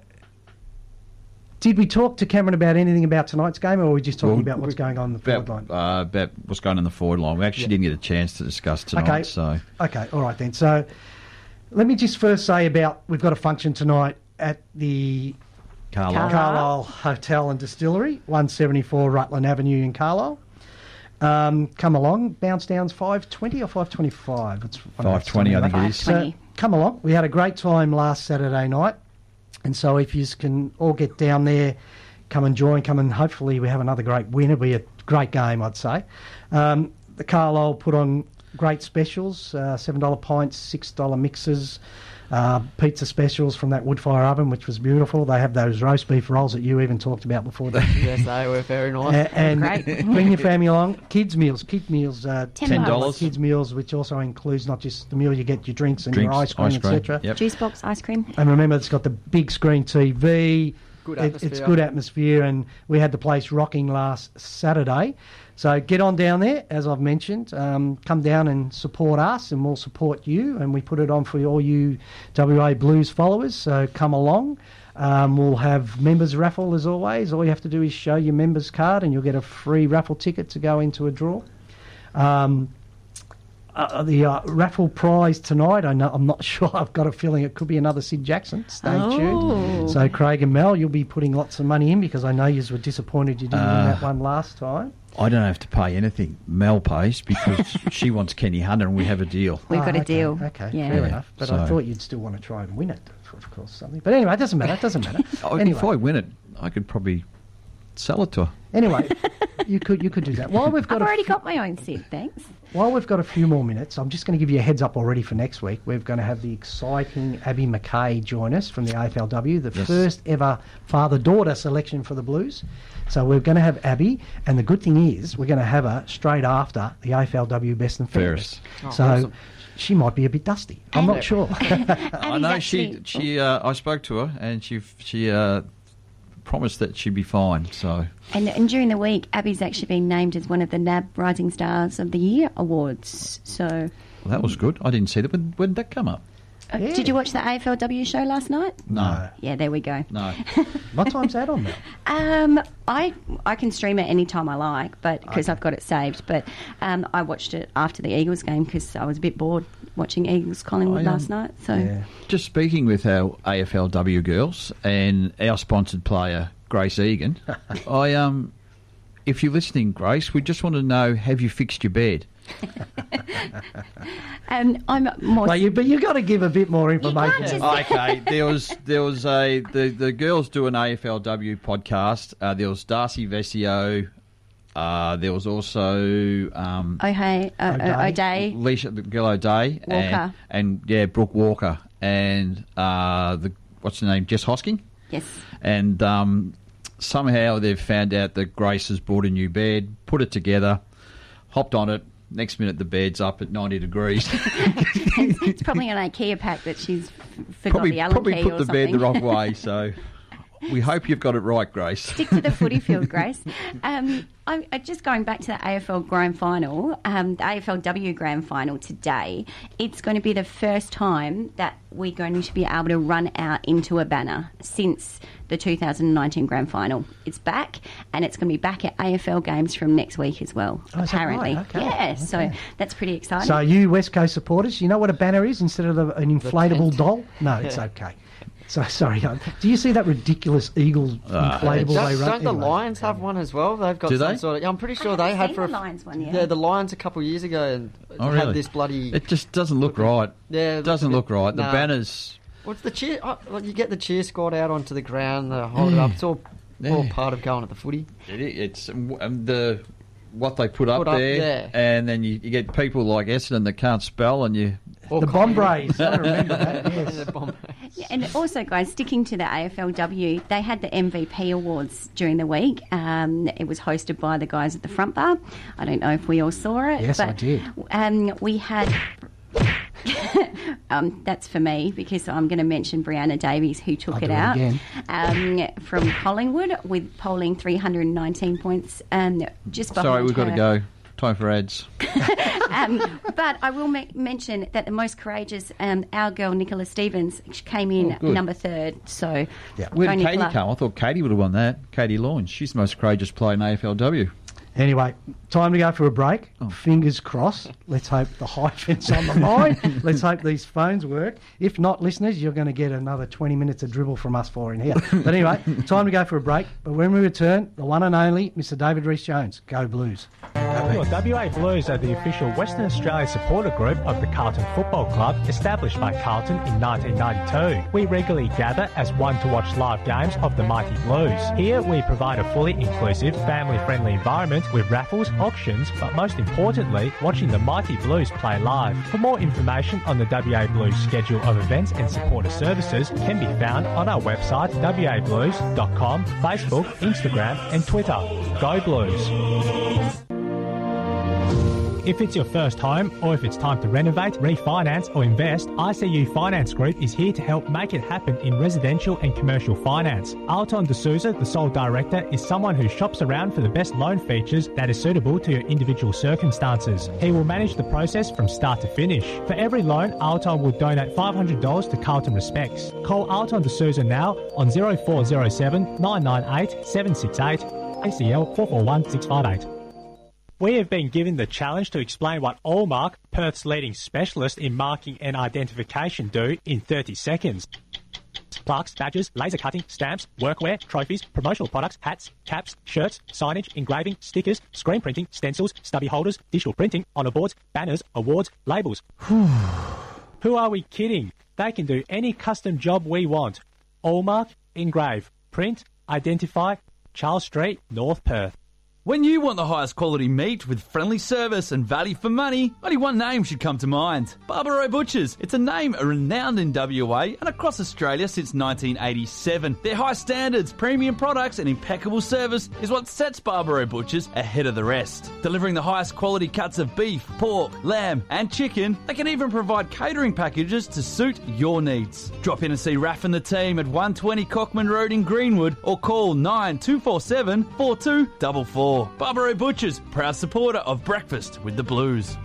S2: did we talk to Cameron about anything about tonight's game, or were we just talking
S3: Well,
S2: about what's going on in the forward
S3: About,
S2: line?
S3: uh, about what's going on in the forward line. We actually
S2: Yeah.
S3: didn't get a chance to discuss tonight,
S2: Okay.
S3: so...
S2: Okay, all right then. So, let me just first say about we've got a function tonight at the
S3: Carlisle.
S2: Carlisle Hotel and Distillery, one seventy-four Rutland Avenue in Carlisle. Um, come along. Bounce Down's five twenty or five twenty-five? It's
S3: five twenty, I think it is.
S2: So,
S5: five twenty.
S2: come along. We had a great time last Saturday night. And so if you can all get down there, come and join, come and hopefully we have another great win. It'll be a great game, I'd say. Um, the Carlisle put on great specials, uh, seven dollar pints, six dollar mixes, uh, pizza specials from that wood fire oven, which was beautiful. They have those roast beef rolls that you even talked about before.
S4: Yes, they were very nice.
S2: A- and
S5: Great.
S2: bring your family along. Kids meals, kid meals, uh,
S5: Ten
S3: Ten
S5: bucks.
S3: dollars.
S2: kids meals, which also includes not just the meal, you get your drinks and
S3: Drinks,
S2: your ice cream,
S3: ice cream,
S2: et cetera.
S3: yep.
S5: Juice box, ice cream.
S2: And remember, it's got the big screen T V.
S4: Good
S2: It- it's
S4: atmosphere.
S2: good atmosphere, and we had the place rocking last Saturday. So get on down there, as I've mentioned. Um, come down and support us, and we'll support you. And we put it on for all you W A Blues followers. So come along. Um, we'll have members raffle as always. All you have to do is show your members card, and you'll get a free raffle ticket to go into a draw. Um, uh, the uh, raffle prize tonight. I know, I'm not sure. I've got a feeling it could be another Sid Jackson. Stay
S5: Oh.
S2: tuned. So Craig and Mel, you'll be putting lots of money in because I know you were disappointed you didn't win
S3: Uh,
S2: that one last time.
S3: I don't have to pay anything. Mel pays because she wants Kenny Hunter and we have a deal.
S5: We've
S2: Oh,
S5: got a
S2: okay,
S5: deal.
S2: Okay,
S5: Yeah.
S2: fair
S3: Yeah,
S2: enough. But I
S3: so-
S2: thought you'd still want to try and win it, of course, something. But anyway, it doesn't matter. It doesn't matter.
S3: Oh,
S2: anyway,
S3: If I win it, I could probably sell it to her.
S2: anyway, you could you could do that. While we've got
S5: I've
S2: a
S5: already
S2: f-
S5: got my own Sid, thanks.
S2: While we've got a few more minutes, I'm just going to give you a heads up already for next week. We're going to have the exciting Abby McKay join us from the A F L W, the
S3: Yes.
S2: first ever father-daughter selection for the Blues. So we're going to have Abby, and the good thing is we're going to have her straight after the A F L W Best and Fairest.
S3: Fairest.
S2: so
S4: Oh, awesome.
S2: she might be a bit dusty. I'm not sure.
S3: I
S5: Abby's
S3: know
S5: actually-
S3: she. She. Uh, I spoke to her and she. She uh, promised that she'd be fine. So
S5: And, and during the week, Abby's actually been named as one of the N A B Rising Stars of the Year awards. So,
S3: well, that was good. I didn't see that. When, when did that come up?
S5: uh,
S2: Yeah.
S5: did you watch the A F L W show last night?
S3: No.
S5: Yeah, there we go.
S3: No.
S2: What time's that on now?
S5: Um, I I can stream it anytime I like, but because I've got it saved. But um, I watched it after the Eagles game because I was a bit bored watching Eagles Collingwood
S3: I, um,
S5: last night. So
S2: Yeah.
S3: Just speaking with our A F L W girls and our sponsored player Grace Egan, I um, if you're listening, Grace, we just want to know: have you fixed your bed?
S5: um, I'm more.
S2: Well, you, but you've got to give a bit more information.
S5: can't just-
S3: Okay, there was there was a the, the girls do an A F L W podcast. Uh, there was Darcy Vesio. Uh, there was also um,
S5: Oh hey, uh,
S2: O'Day.
S5: uh, O'Day.
S3: Leisha, the girl O'Day, and,
S5: Walker.
S3: and yeah, Brooke Walker, and uh, the what's the name, Jess Hosking,
S5: Yes.
S3: and um, somehow they've found out that Grace has bought a new bed, put it together, hopped on it. Next minute, the bed's up at ninety degrees.
S5: It's probably an IKEA pack that she's f- forgot
S3: probably
S5: the Allen
S3: probably
S5: key
S3: put
S5: or
S3: the
S5: something.
S3: bed the wrong way. So we hope you've got it right, Grace.
S5: Stick to the footy field, Grace. Um, I'm uh, just going back to the A F L Grand Final, um, the A F L W Grand Final today. It's going to be the first time that we're going to be able to run out into a banner since the two thousand nineteen Grand Final. It's back, and it's going to be back at A F L games from next week as well,
S2: Oh, is that
S5: apparently.
S2: right? Okay.
S5: Yeah, so
S2: Okay.
S5: that's pretty exciting.
S2: So you West Coast supporters, you know what a banner is instead of the, an inflatable
S4: tent.
S2: doll? No, it's okay. So sorry. no. Do you see that ridiculous eagle
S3: Uh,
S2: inflatable
S4: Don't,
S2: they run?
S4: don't the
S2: anyway.
S4: Lions have one as well? They've got
S3: Do
S4: some
S3: they?
S4: sort of. Yeah, I'm pretty sure
S5: I
S4: they
S5: haven't
S4: had
S5: seen
S4: for
S5: the
S4: a,
S5: Lions one yet.
S4: Yeah, the Lions a couple of years ago and
S3: Oh,
S4: had
S3: really?
S4: this bloody.
S3: It just doesn't look right.
S4: Yeah,
S3: It doesn't look right. The
S4: Nah.
S3: banners.
S4: What's the cheer? Oh, well, you get the cheer squad out onto the ground, they hold it up. It's all, all
S3: Yeah.
S4: part of going at the footy.
S3: It, it's um, the what they put up
S4: Put up,
S3: there,
S4: yeah.
S3: and then you, you get people like Essendon that can't spell, and you.
S4: All
S2: The
S4: kind of-
S2: Bombrays. I remember that. Yes.
S4: The Bombrays.
S5: Yeah, and also, guys, sticking to the A F L W, they had the M V P awards during the week. Um, it was hosted by the guys at the front bar. I don't know if we all saw it.
S2: Yes,
S5: but,
S2: I did.
S5: Um, we had. um, that's for me because I'm going to mention Brianna Davies, who took
S2: I'll
S5: it
S2: do it
S5: out
S2: again.
S5: um, from Collingwood with polling three hundred nineteen points. Um, just behind
S3: Sorry, we've got to
S5: her.
S3: go. Time for ads.
S5: Um, but I will ma- mention that the most courageous, um, our girl Nicola Stevens, came in
S3: Oh, good.
S5: number third. So,
S2: Yeah.
S3: Where
S5: go
S3: did Katie
S5: Nicola.
S3: come? I thought Katie would have won that. Katie Lawrence. She's the most courageous player in A F L W.
S2: Anyway, time to go for a break.
S3: Oh.
S2: Fingers crossed. Let's hope the hyphen's on the line. Let's hope these phones work. If not, listeners, you're going to get another twenty minutes of dribble from us four in here. But anyway, time to go for a break. But when we return, the one and only Mister David Rees-Jones. Go Blues.
S6: Your W A Blues are the official Western Australia supporter group of the Carlton Football Club, established by Carlton in nineteen ninety-two. We regularly gather as one to watch live games of the Mighty Blues. Here we provide a fully inclusive, family-friendly environment with raffles, auctions, but most importantly, watching the Mighty Blues play live. For more information on the W A Blues schedule of events and supporter services can be found on our website w a blues dot com, Facebook, Instagram and Twitter. Go Blues! If it's your first home or if it's time to renovate, refinance or invest, I C U Finance Group is here to help make it happen in residential and commercial finance. Alton D'Souza, the sole director, is someone who shops around for the best loan features that is suitable to your individual circumstances. He will manage the process from start to finish. For every loan, Alton will donate five hundred dollars to Carlton Respects. Call Alton D'Souza now on zero four zero seven nine nine eight seven six eight, A C L four four one six five eight. We have been given the challenge to explain what Allmark, Perth's leading specialist in marking and identification, do in thirty seconds. Plaques, badges, laser cutting, stamps, workwear, trophies, promotional products, hats, caps, shirts, signage, engraving, stickers, screen printing, stencils, stubby holders, digital printing, honour boards, banners, awards, labels. Who are we kidding? They can do any custom job we want. Allmark, engrave, print, identify, Charles Street, North Perth.
S9: When you want the highest quality meat with friendly service and value for money, only one name should come to mind. Barbaro Butchers. It's a name renowned in W A and across Australia since nineteen eighty-seven. Their high standards, premium products and impeccable service is what sets Barbaro Butchers ahead of the rest. Delivering the highest quality cuts of beef, pork, lamb and chicken, they can even provide catering packages to suit your needs. Drop in and see Raff and the team at one twenty Cockman Road in Greenwood or call nine two four seven, four two four four. Barbaro Butchers, proud supporter of Breakfast with the Blues.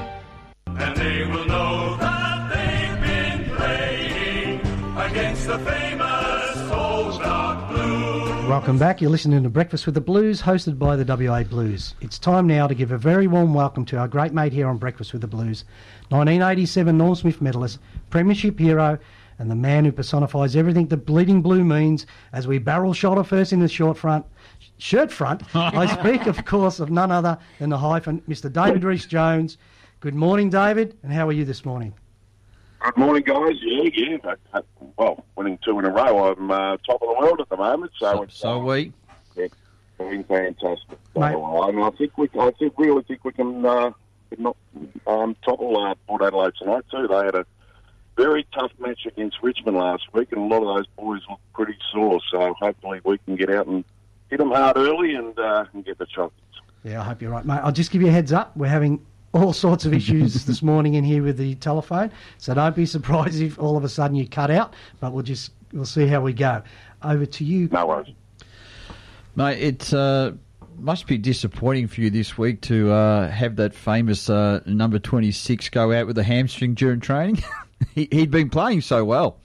S1: And they will know that they've been playing against the famous old dark blue.
S2: Welcome back. You're listening to Breakfast with the Blues, hosted by the W A Blues. It's time now to give a very warm welcome to our great mate here on Breakfast with the Blues, nineteen eighty-seven Norm Smith medalist, premiership hero, and the man who personifies everything the bleeding blue means as we barrel shoulder first in the short front, shirt front. I speak, of course, of none other than the hyphen, Mister David Rees-Jones. Good morning, David, and how are you this morning?
S10: Good morning, guys. Yeah, yeah. I, I, well, winning two in a row. I'm uh, top of the world at the moment, so
S3: So,
S10: it's
S3: so
S10: uh,
S3: we.
S10: yeah, been fantastic. So,
S2: Mate.
S10: uh, and I think we, I think really think we can uh, not um, topple uh, Port Adelaide tonight too. They had a very tough match against Richmond last week, and a lot of those boys look pretty sore. So hopefully we can get out and hit them hard early and, uh, and get the chocolates.
S2: Yeah, I hope you're right, mate. I'll just give you a heads up. We're having all sorts of issues this morning in here with the telephone, so don't be surprised if all of a sudden you cut out, but we'll just we'll see how we go. Over to you.
S10: No worries.
S3: Mate, it uh, must be disappointing for you this week to uh, have that famous uh, number twenty-six go out with a hamstring during training. he, he'd been playing so well.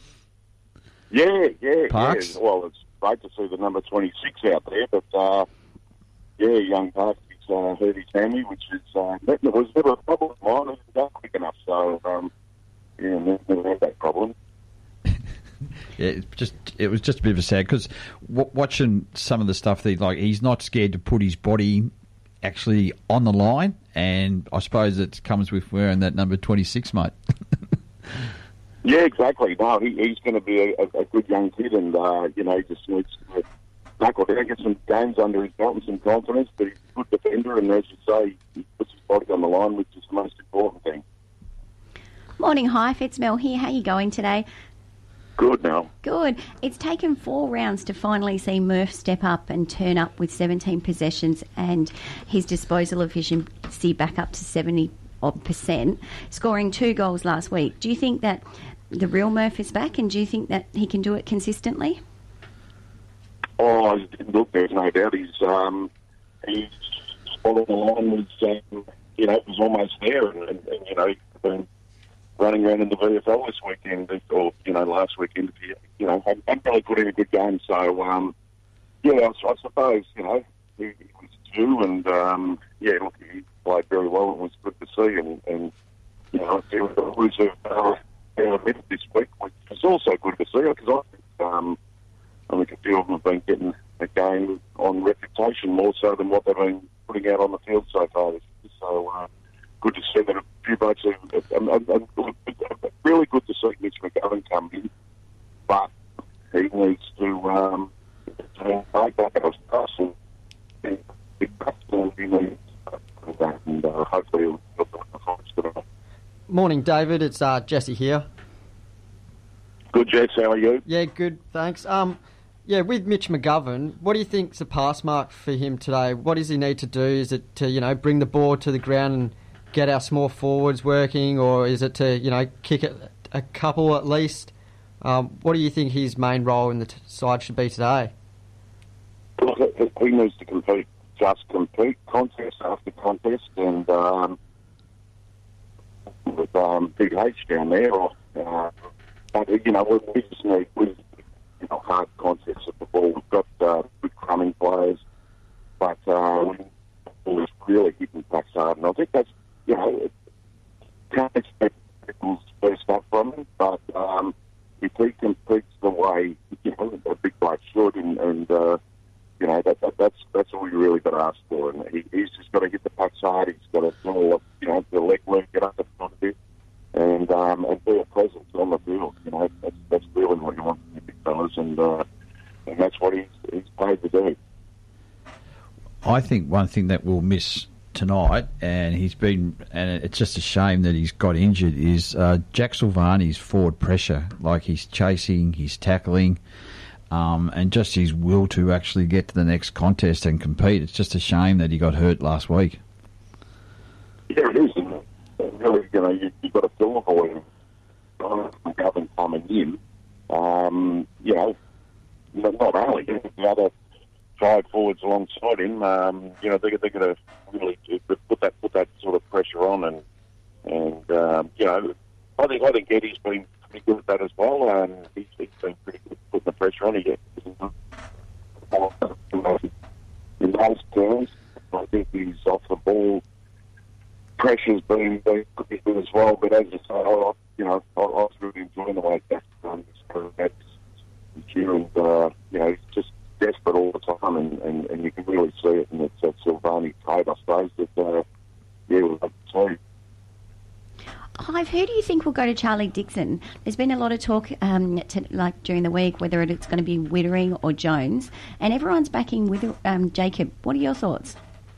S10: Yeah, yeah,
S3: Parks?
S10: yeah. Well, it's great to see the number twenty-six out there, but uh, yeah, young Parks uh, hurt his hammy, which is uh, that was never a problem of mine. It was not quick enough, so um, yeah, never had that problem.
S3: Yeah, it just it was just a bit of a sad because w- watching some of the stuff that he, like he's not scared to put his body actually on the line, and I suppose it comes with wearing that number twenty-six, mate.
S10: Yeah, exactly. No, he, he's going to be a, a, a good young kid, and uh, you know, he just needs to knuckle down, get some games under his belt and some confidence. But he's a good defender, and as you say, he puts his body on the line, which is the most important thing.
S5: Morning, Hype. It's Mel here. How are you going today?
S10: Good now.
S5: Good. It's taken four rounds to finally see Murph step up and turn up with seventeen possessions and his disposal efficiency back up to seventy odd percent, scoring two goals last week. Do you think that the real Murph is back, and do you think that he can do it consistently?
S10: Oh, look, there's no doubt he's um, he's spot on the line. Was um, you know, it was almost there, and, and, and you know, he's been running around in the V F L this weekend, or you know, last weekend. You know, hadn't really put in a good game. So um, yeah, I, I suppose you know he, he was due, and um, yeah, look, he played very well. It was good to see, and, and you know, there was a uh, bit this week, which is also good to see because I think um, I think a few of them have been getting a game on reputation more so than what they've been putting out on the field so far. So uh, good to see that a few blokes are, um, um, um, really good to see Mitch McGovern come in, but he needs to um, take that out of us and he needs that, and uh, hopefully he'll do the fights today.
S4: Morning, David. It's uh, Jesse here.
S10: Good, Jess. How are you?
S4: Yeah, good. Thanks. Um, yeah, with Mitch McGovern, what do you think's a pass mark for him today? What does he need to do? Is it to you know bring the ball to the ground and get our small forwards working, or is it to you know kick it a couple at least? Um, what do you think his main role in the t- side should be today?
S10: Look, he needs to compete, just compete contest after contest, and um, with um, Big H down there, or, uh, but, you know, we, we just need we, you know, hard contests of the ball. We've got uh, good crumbing players, but uh, we ball is really hitting hard. And I think that's, you know, can't expect people's best up from him, but um, if he competes the way, you know, a big bloke should, and, and uh, you know, that, that, that's that's all you really got to ask for. And he, he's just got to hit the pucks hard. He's got to do all, you know, the leg work, get up and front a bit, and um, and be a presence on the field. You know, that's that's really what you want from the big fellas, and uh, and that's what he's he's paid to do.
S3: I think one thing that we'll miss tonight, and he's been, and it's just a shame that he's got injured, is uh, Jack Silvagni's forward pressure. Like, he's chasing, he's tackling, um, and just his will to actually get to the next contest and compete. It's just a shame that he got hurt last week.
S10: Yeah, it is. And really, you know, you, you've got to fill for him. McGovern coming in, um, you know, not only the other five forwards alongside him, um, you know, they, they're going to really put that put that sort of pressure on, and and um, you know, I think I think Eddie's been pretty good at that as well. Um, he's, he's been pretty good at putting the pressure on. He gets in those terms, I think he's off the ball. Pressure's been, been pretty good as well. But as I say, I, you know, I, I was really enjoying the way that's done. So that's and uh, you know, he's just desperate all the time, and, and, and you can really see it in that Silvagni trade, I suppose, that, uh, yeah, we'll have to see.
S5: Hive, who do you think will go to Charlie Dixon? There's been a lot of talk, um, to, like during the week, whether it's going to be Wittering or Jones, and everyone's backing with um, Jacob. What are your thoughts?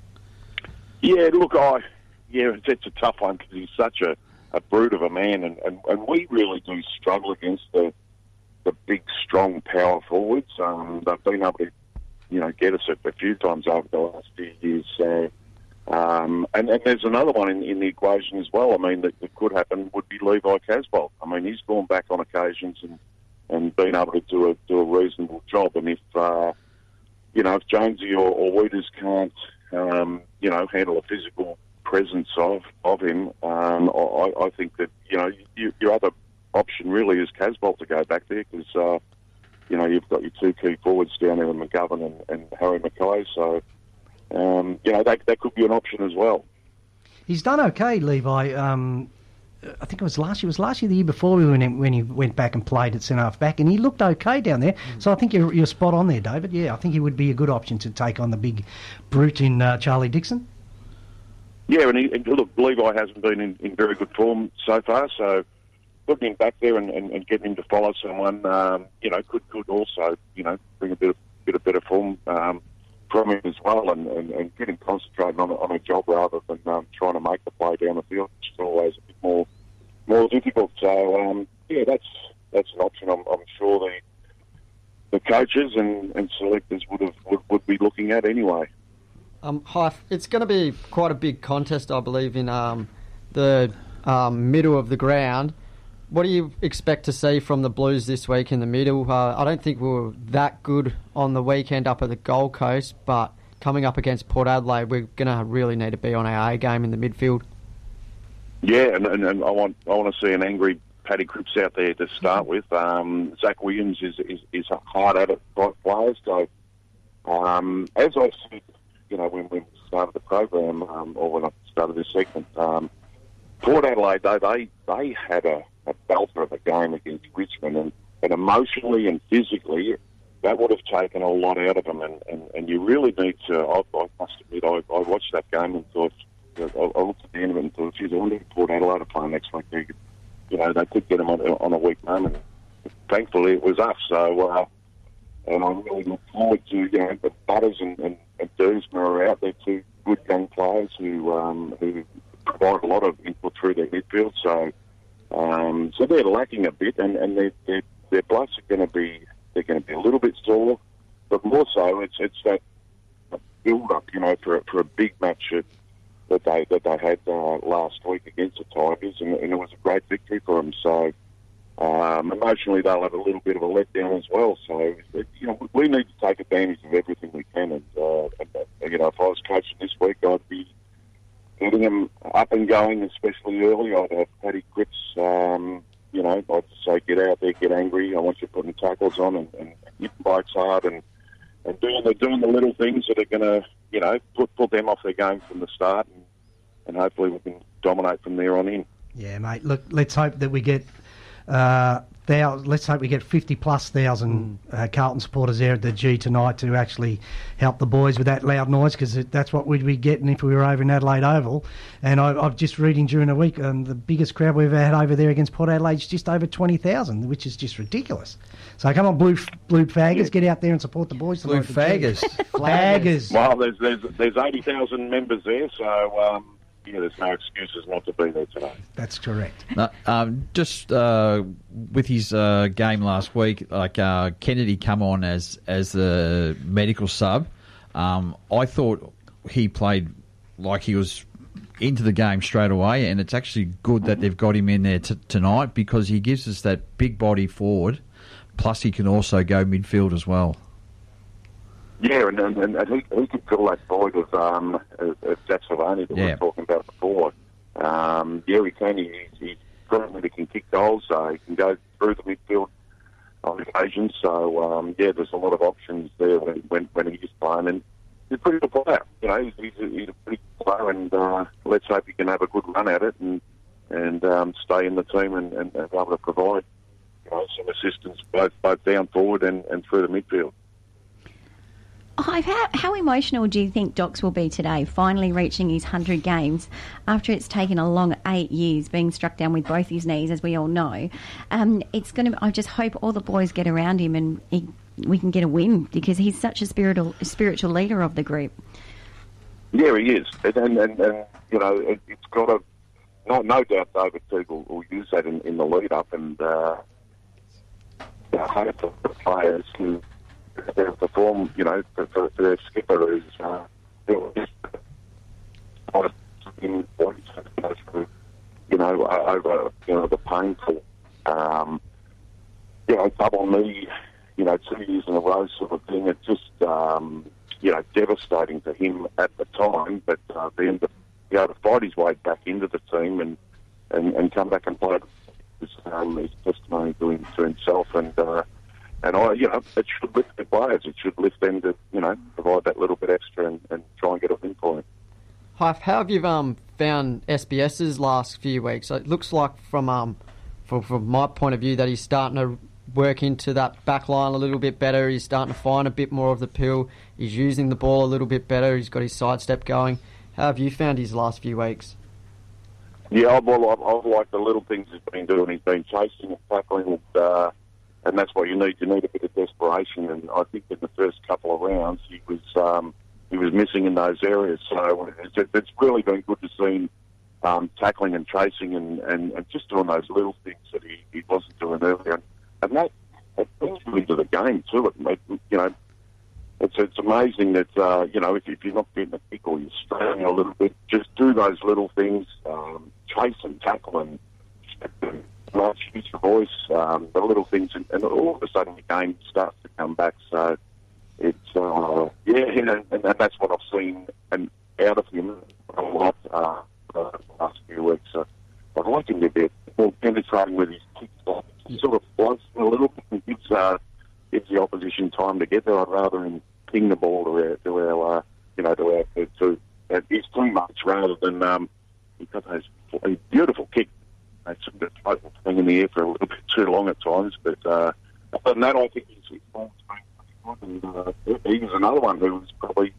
S10: Yeah, look, I yeah, it's, it's a tough one because he's such a, a brute of a man, and, and, and we really do struggle against the the big, strong power forwards. Um, they've been able to, you know, get us a, a few times over the last few years. So, um, and, and there's another one in, in the equation as well. I mean, that, that could happen would be Levi Casbolt. I mean, he's gone back on occasions and, and been able to do a do a reasonable job. And if uh, you know, if Jonesy or, or Weeders can't, um, you know, handle a physical presence of of him, um, I, I think that, you know, you, your other option really is Casbolt to go back there, because uh, you know, you've got your two key forwards down there, McGovern and, and Harry Mackay. So um, you know, that that could be an option as well.
S2: He's done okay, Levi. Um, I think it was last year. It was last year, the year before, when he, when he went back and played at centre half back, and he looked okay down there. Mm. So I think you're, you're spot on there, David. Yeah, I think he would be a good option to take on the big brute in uh, Charlie Dixon.
S10: Yeah, and, he, and look, Levi hasn't been in, in very good form so far, so putting him back there and, and, and getting him to follow someone, um, you know, could could also, you know, bring a bit of, bit of better form um, from him as well, and, and, and get him concentrating on a, on a job rather than um, trying to make the play down the field, which is always a bit more more difficult. So um, yeah, that's that's an option. I'm, I'm sure the the coaches and, and selectors would have would, would be looking at anyway.
S4: Um, hi, it's going to be quite a big contest, I believe, in um, the um, middle of the ground. What do you expect to see from the Blues this week in the middle? Uh, I don't think we were that good on the weekend up at the Gold Coast, but coming up against Port Adelaide, we're going to really need to be on our A game in the midfield.
S10: Yeah, and, and, and I want I want to see an angry Paddy Cripps out there to start with. Um, Zach Williams is, is, is a hard at it type player. So um, as I said, you know, when we started the program, um, or when I started this segment, um, Port Adelaide, though, they, they had a, a belter of a game against Richmond, and, and emotionally and physically, that would have taken a lot out of them. And, and, and you really need to, I, I must admit, I, I watched that game and thought, I, I looked at the end of it and thought, geez, I wonder if Port Adelaide are playing next week. They could, you know, they could get them on, on a week moment. Thankfully, it was us. So, uh, and I really look forward to, you know, the Butters and, and, and Dersma are out. They're two good young players who um, who provide a lot of input through their midfield. So, um, so they're lacking a bit, and, and their their their blokes are going to be they're going to be a little bit sore, but more so it's it's that build up, you know, for for a big match that, that they that they had uh, last week against the Tigers, and, and it was a great victory for them. So. Um, emotionally, they'll have a little bit of a letdown as well. So, you know, we need to take advantage of everything we can. And, uh, and you know, if I was coaching this week, I'd be getting them up and going, especially early. I'd have Paddy Cripps, um, you know, I'd say get out there, get angry. I want you putting tackles on and, and hit bikes hard and, and doing the doing the little things that are going to, you know, put put them off their game from the start. And, and hopefully we can dominate from there on in.
S2: Yeah, mate. Look, let's hope that we get. Uh, thou- let's hope we get fifty plus thousand uh, Carlton supporters there at the G tonight to actually help the boys with that loud noise, because that's what we'd be getting if we were over in Adelaide Oval. And I, I'm just reading during the week, um, the biggest crowd we've had over there against Port Adelaide is just over twenty thousand, which is just ridiculous. So come on, blue blue faggers,
S10: Yeah.
S2: get out there and support the boys.
S3: Blue faggers.
S2: Faggers.
S10: Well, there's there's there's eighty thousand members there, so um, yeah, there's no excuses not to be there today.
S2: That's correct.
S3: No, um, just uh, with his uh, game last week, like uh, Kennedy come on as as the medical sub. Um, I thought he played like he was into the game straight away, and it's actually good that they've got him in there t- tonight because he gives us that big body forward. Plus, he can also go midfield as well.
S10: Yeah, and, and, and he, he could fill that void of, um, of, of Jack Savani that we
S3: Yeah.
S10: were talking about before. Um, yeah, he can. He, he's proven that he can kick goals, so he can go through the midfield on occasion. So, um, yeah, there's a lot of options there when, when, when he's playing. And he's a pretty good player. You know, he's, he's, a, he's a pretty good player, and uh, let's hope he can have a good run at it and, and um, stay in the team and, and, and be able to provide, you know, some assistance both, both down forward and, and through the midfield.
S5: Hive, how, how emotional do you think Docs will be today, finally reaching his one hundred games after it's taken a long eight years, being struck down with both his knees, as we all know? Um, it's going to. I just hope all the boys get around him and he, we can get a win, because he's such a spiritual spiritual leader of the group.
S10: Yeah, he is, and and, and, and you know, it, it's got a no, no doubt David Teague will, will use that in, in the lead up, and uh, I hope the players who they perform, you know, for, for, for their skipper who's uh, just in you know, over you know the painful, um, you know, double knee, you know, two years in a row sort of thing. It's just um, you know devastating for him at the time, but uh, then to be able to fight his way back into the team and and, and come back and play is um, his testimony to, him, to himself and. Uh, And, I, you know, it should lift the players. It should lift them to, you know, provide that little bit extra and, and try and get a win for him.
S4: Hi, how have you um, found SBS's last few weeks? It looks like from um, from, from my point of view that he's starting to work into that back line a little bit better. He's starting to find a bit more of the pill. He's using the ball a little bit better. He's got his sidestep going. How have you found his last few weeks?
S10: Yeah, well, I've, I've liked the little things he's been doing. He's been chasing and tackling and... Uh, And that's what you need. You need a bit of desperation. And I think in the first couple of rounds, he was um, he was missing in those areas. So it's, it's really been good to see him um, tackling and chasing and, and, and just doing those little things that he, he wasn't doing earlier. And, and that, that brings you into the game too. It, it, you know, it's it's amazing that uh, you know if, if you're not getting a kick or you're straining a little bit, just do those little things, um, chase and tackle and. and Nice, use your voice, um, the little things, and, and all of a sudden the game starts to come back. So it's, uh, yeah, and, and, and that's what I've seen and out of him a lot uh, the last few weeks. So I'd like him to be more penetrating with his kicks. Like, he sort of floats a little bit and gives, uh, gives the opposition time to get there. I'd rather him ping the ball to our, to our uh, you know, to our, to, uh, it's too much rather than, um, he's got those beautiful kicks. They sort of float the thing in the air for a little bit too long at times, but uh, other than that, I think he's been pretty good. And uh, he was another one who was probably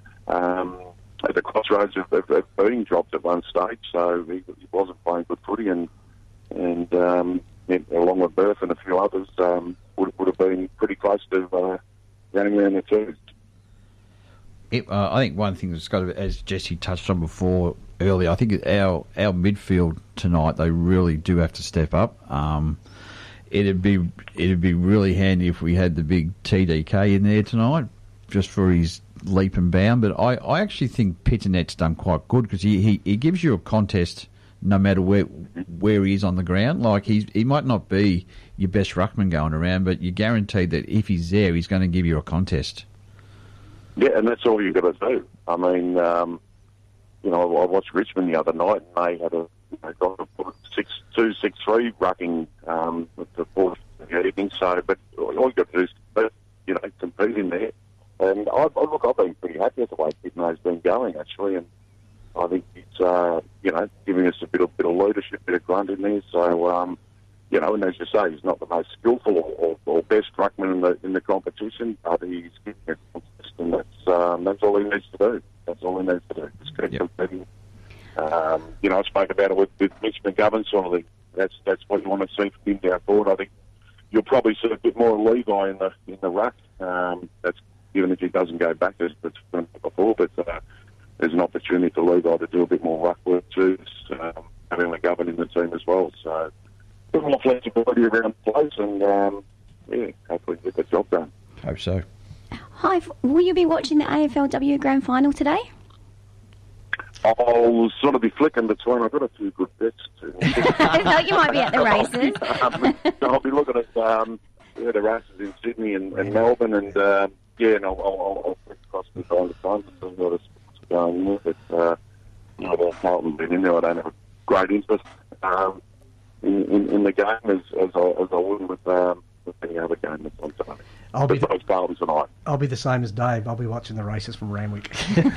S10: um, at the crossroads of, of, of being dropped at one stage, so he, he wasn't playing good footy, and and um, along with Berth and a few others, um, would would have been pretty close to uh, running around the twos.
S3: It, uh, I think one thing that's got to, as Jesse touched on before earlier, I think our our midfield tonight, they really do have to step up. Um, it'd be it'd be really handy if we had the big T D K in there tonight, just for his leap and bound. But I, I actually think Pittonet's done quite good because he, he, he gives you a contest no matter where where he is on the ground. Like he's he might not be your best ruckman going around, but you're guaranteed that if he's there, he's going to give you a contest.
S10: Yeah, and that's all you've got to do. I mean, um, you know, I watched Richmond the other night, and they had a they got a six two six three rucking um, the fourth evening. So, but all you've got to do is, you know, compete in there. And I, I look, I've been pretty happy with the way Pittonet's been going actually, and I think it's uh, bit of bit of leadership, bit of grunt in there. So, um, you know, and as you say, he's not the most skillful or, or, or best ruckman in the in the competition, but he's getting a contest, and that's um, that's all he needs to do. That's all he needs to do. Just keep
S3: Yep.
S10: competing. Um, you know, I spoke about it with, with Mitch McGovern sort of thing. That's that's what you want to see from him down forward. I think you'll probably see a bit more of Levi in the in the ruck. Um, that's even if he doesn't go back as before, but uh, there's an opportunity for Levi to do a bit more ruck work too. Um, having McGovern in the team as well, so a bit more flexibility around the place, and um, yeah, hopefully get the job done.
S3: Hope so.
S5: Hi, will you be watching the A F L W Grand Final today?
S10: I'll sort of be flicking between. I've got a few good bets too.
S5: I thought you might be at the races.
S10: um, so I'll be looking at um, yeah, the races in Sydney and, and Melbourne, and um, yeah, and I'll, I'll, I'll flick across from time to time to see what is going on. But uh, you know, there's Carlton been in there. I don't have a great interest um, in, in, in the game as as I, as I would with, um, with any other game that's on tonight.
S2: I'll be,
S10: But Carlton tonight.
S2: I'll be the same as Dave. I'll be watching the races from Randwick.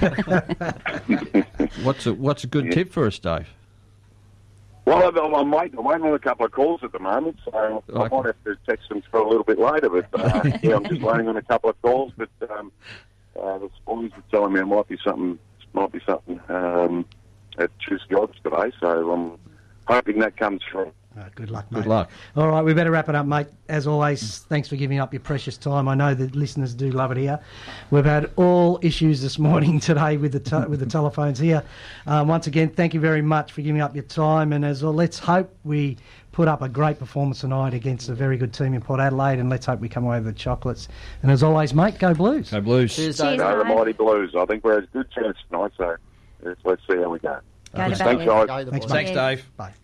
S3: What's a, what's a good
S10: Yeah.
S3: tip for us, Dave?
S10: Well, I'm, I'm, waiting, I'm waiting on a couple of calls at the moment, so I
S3: Okay.
S10: might have to text them for a little bit later. But uh, yeah, I'm just waiting on a couple of calls. But um, uh, the boys are telling me it might be something, might be something um, at Tuesday odds today. So I'm hoping that comes through.
S2: Uh, good luck, mate.
S3: Good luck.
S2: All right, we better wrap it up, mate. As always, thanks for giving up your precious time. I know that listeners do love it here. We've had all issues this morning today with the te- with the telephones here. Um, once again, thank you very much for giving up your time. And as well, let's hope we put up a great performance tonight against a very good team in Port Adelaide, and let's hope we come away with the chocolates. And as always, mate, go Blues.
S3: Go Blues.
S4: Cheers,
S5: Cheers,
S4: Dave.
S10: Go the
S5: mate.
S10: Mighty Blues. I think we're a good chance tonight, so let's, let's see how we go.
S5: Go to
S10: Thanks,
S5: Bally.
S10: guys.
S4: Go the
S2: Thanks,
S4: boys.
S2: mate.
S3: Thanks, Dave.
S2: Bye.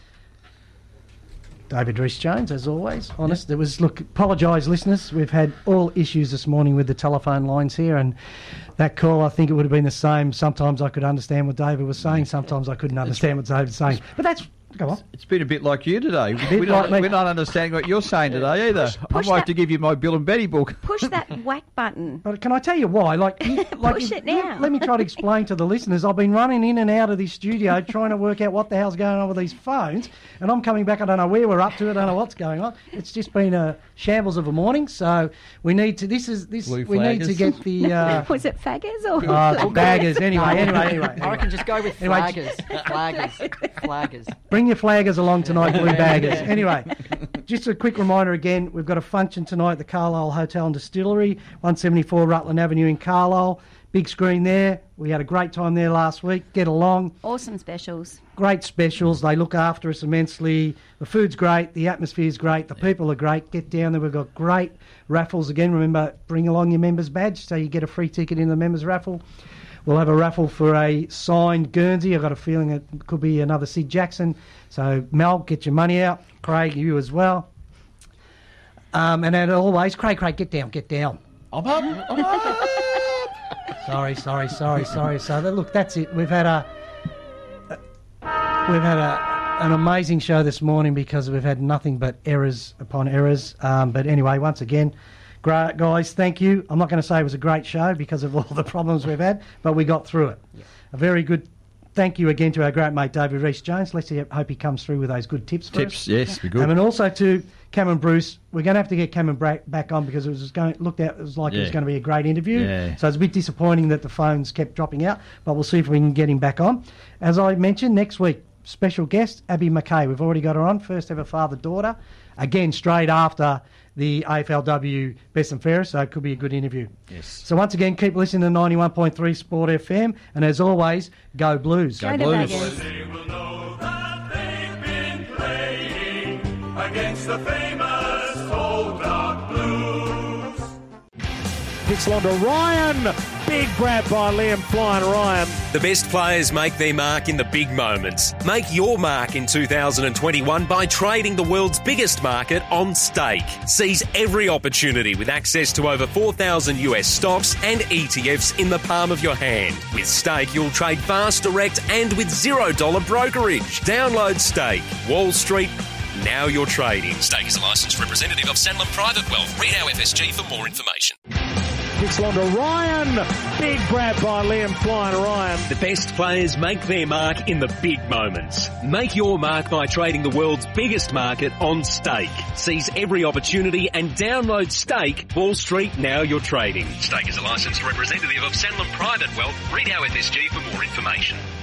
S2: David Rees-Jones, as always, honest. It was, look, apologise, listeners. We've had all issues this morning with the telephone lines here, and that call, I think it would have been the same. Sometimes I could understand what David was saying, sometimes I couldn't understand what David was saying. But that's, go on.
S3: It's been a bit like you today.
S2: bit
S3: We're not,
S2: like me.
S3: we're not understanding what you're saying today either.
S5: push
S3: I might have
S5: that-
S3: to give you my Bill and Betty book.
S5: Push that whack button.
S2: But can I tell you why? Like, you- like
S5: Push
S2: if-
S5: it now.
S2: Let, let me try to explain to the listeners. I've been running in and out of this studio trying to work out what the hell's going on with these phones, and I'm coming back. I don't know where we're up to. I don't know what's going on. It's just been a shambles of a morning. So we need to. This is this.
S3: Blue
S2: we need to
S3: flaggers.
S2: get the. Uh,
S5: Was it faggers or?
S2: uh, the baggers. Anyway, anyway, anyway.
S4: I reckon just go with
S2: Anyway,
S4: flaggers. Flaggers. Flaggers.
S2: Bring your flaggers along tonight, blue baggers. Anyway, just a quick reminder again, we've got a function tonight at the Carlisle Hotel and Distillery, one seventy-four Rutland Avenue in Carlisle. Big screen there. We had a great time there last week. Get along.
S5: Awesome specials.
S2: Great specials. They look after us immensely. The food's great. The atmosphere's great. The people are great. Get down there. We've got great raffles again. Remember, bring along your members badge so you get a free ticket in the members raffle. We'll have a raffle for a signed Guernsey. I've got a feeling it could be another Sid Jackson. So, Mel, get your money out. Craig, you as well. Um, and as always, Craig, Craig, get down, get down.
S3: I'm up. I'm up.
S2: Sorry, sorry, sorry, sorry. So, that, look, that's it. We've had a... We've had a, an amazing show this morning because we've had nothing but errors upon errors. Um, but anyway, once again, great guys, thank you. I'm not going to say it was a great show because of all the problems we've had, but we got through it. Yeah. A very good thank you again to our great mate David Rees-Jones. Let's see, hope he comes through with those good tips for
S3: Tips,
S2: us.
S3: yes, be good.
S2: Um, and also to Cameron Bruce. We're going to have to get Cameron Bra- back on because it was going looked at it was like it was
S3: Yeah.
S2: going to be a great interview.
S3: Yeah.
S2: So it's a bit disappointing that the phones kept dropping out, but we'll see if we can get him back on. As I mentioned, next week, special guest, Abby McKay. We've already got her on, first ever father-daughter. Again, straight after the A F L W Best and Fairest, so it could be a good interview.
S3: Yes.
S2: So once again, keep listening to ninety-one point three Sport F M, and as always, go Blues.
S3: Go
S5: Go the
S3: Blues.
S5: Baggers.
S1: They will know that they've been playing against the famous Old Dark Blues.
S6: Picks along to Ryan. Big grab by Liam Flying Ryan.
S11: The best players make their mark in the big moments. Make your mark in two thousand twenty-one by trading the world's biggest market on Stake. Seize every opportunity with access to over four thousand U S stocks and E T Fs in the palm of your hand. With Stake, you'll trade fast, direct, and with zero dollar brokerage. Download Stake. Wall Street, now you're trading. Stake is a licensed representative of Sanlam Private Wealth. Read our F S G for more information.
S12: Kicks along to Ryan. Big grab by Liam Flying Ryan.
S11: The best players make their mark in the big moments. Make your mark by trading the world's biggest market on Stake. Seize every opportunity and download Stake. Wall Street, now you're trading.
S13: Stake is a licensed representative of Sanlam Private Wealth. Read our F S G for more information.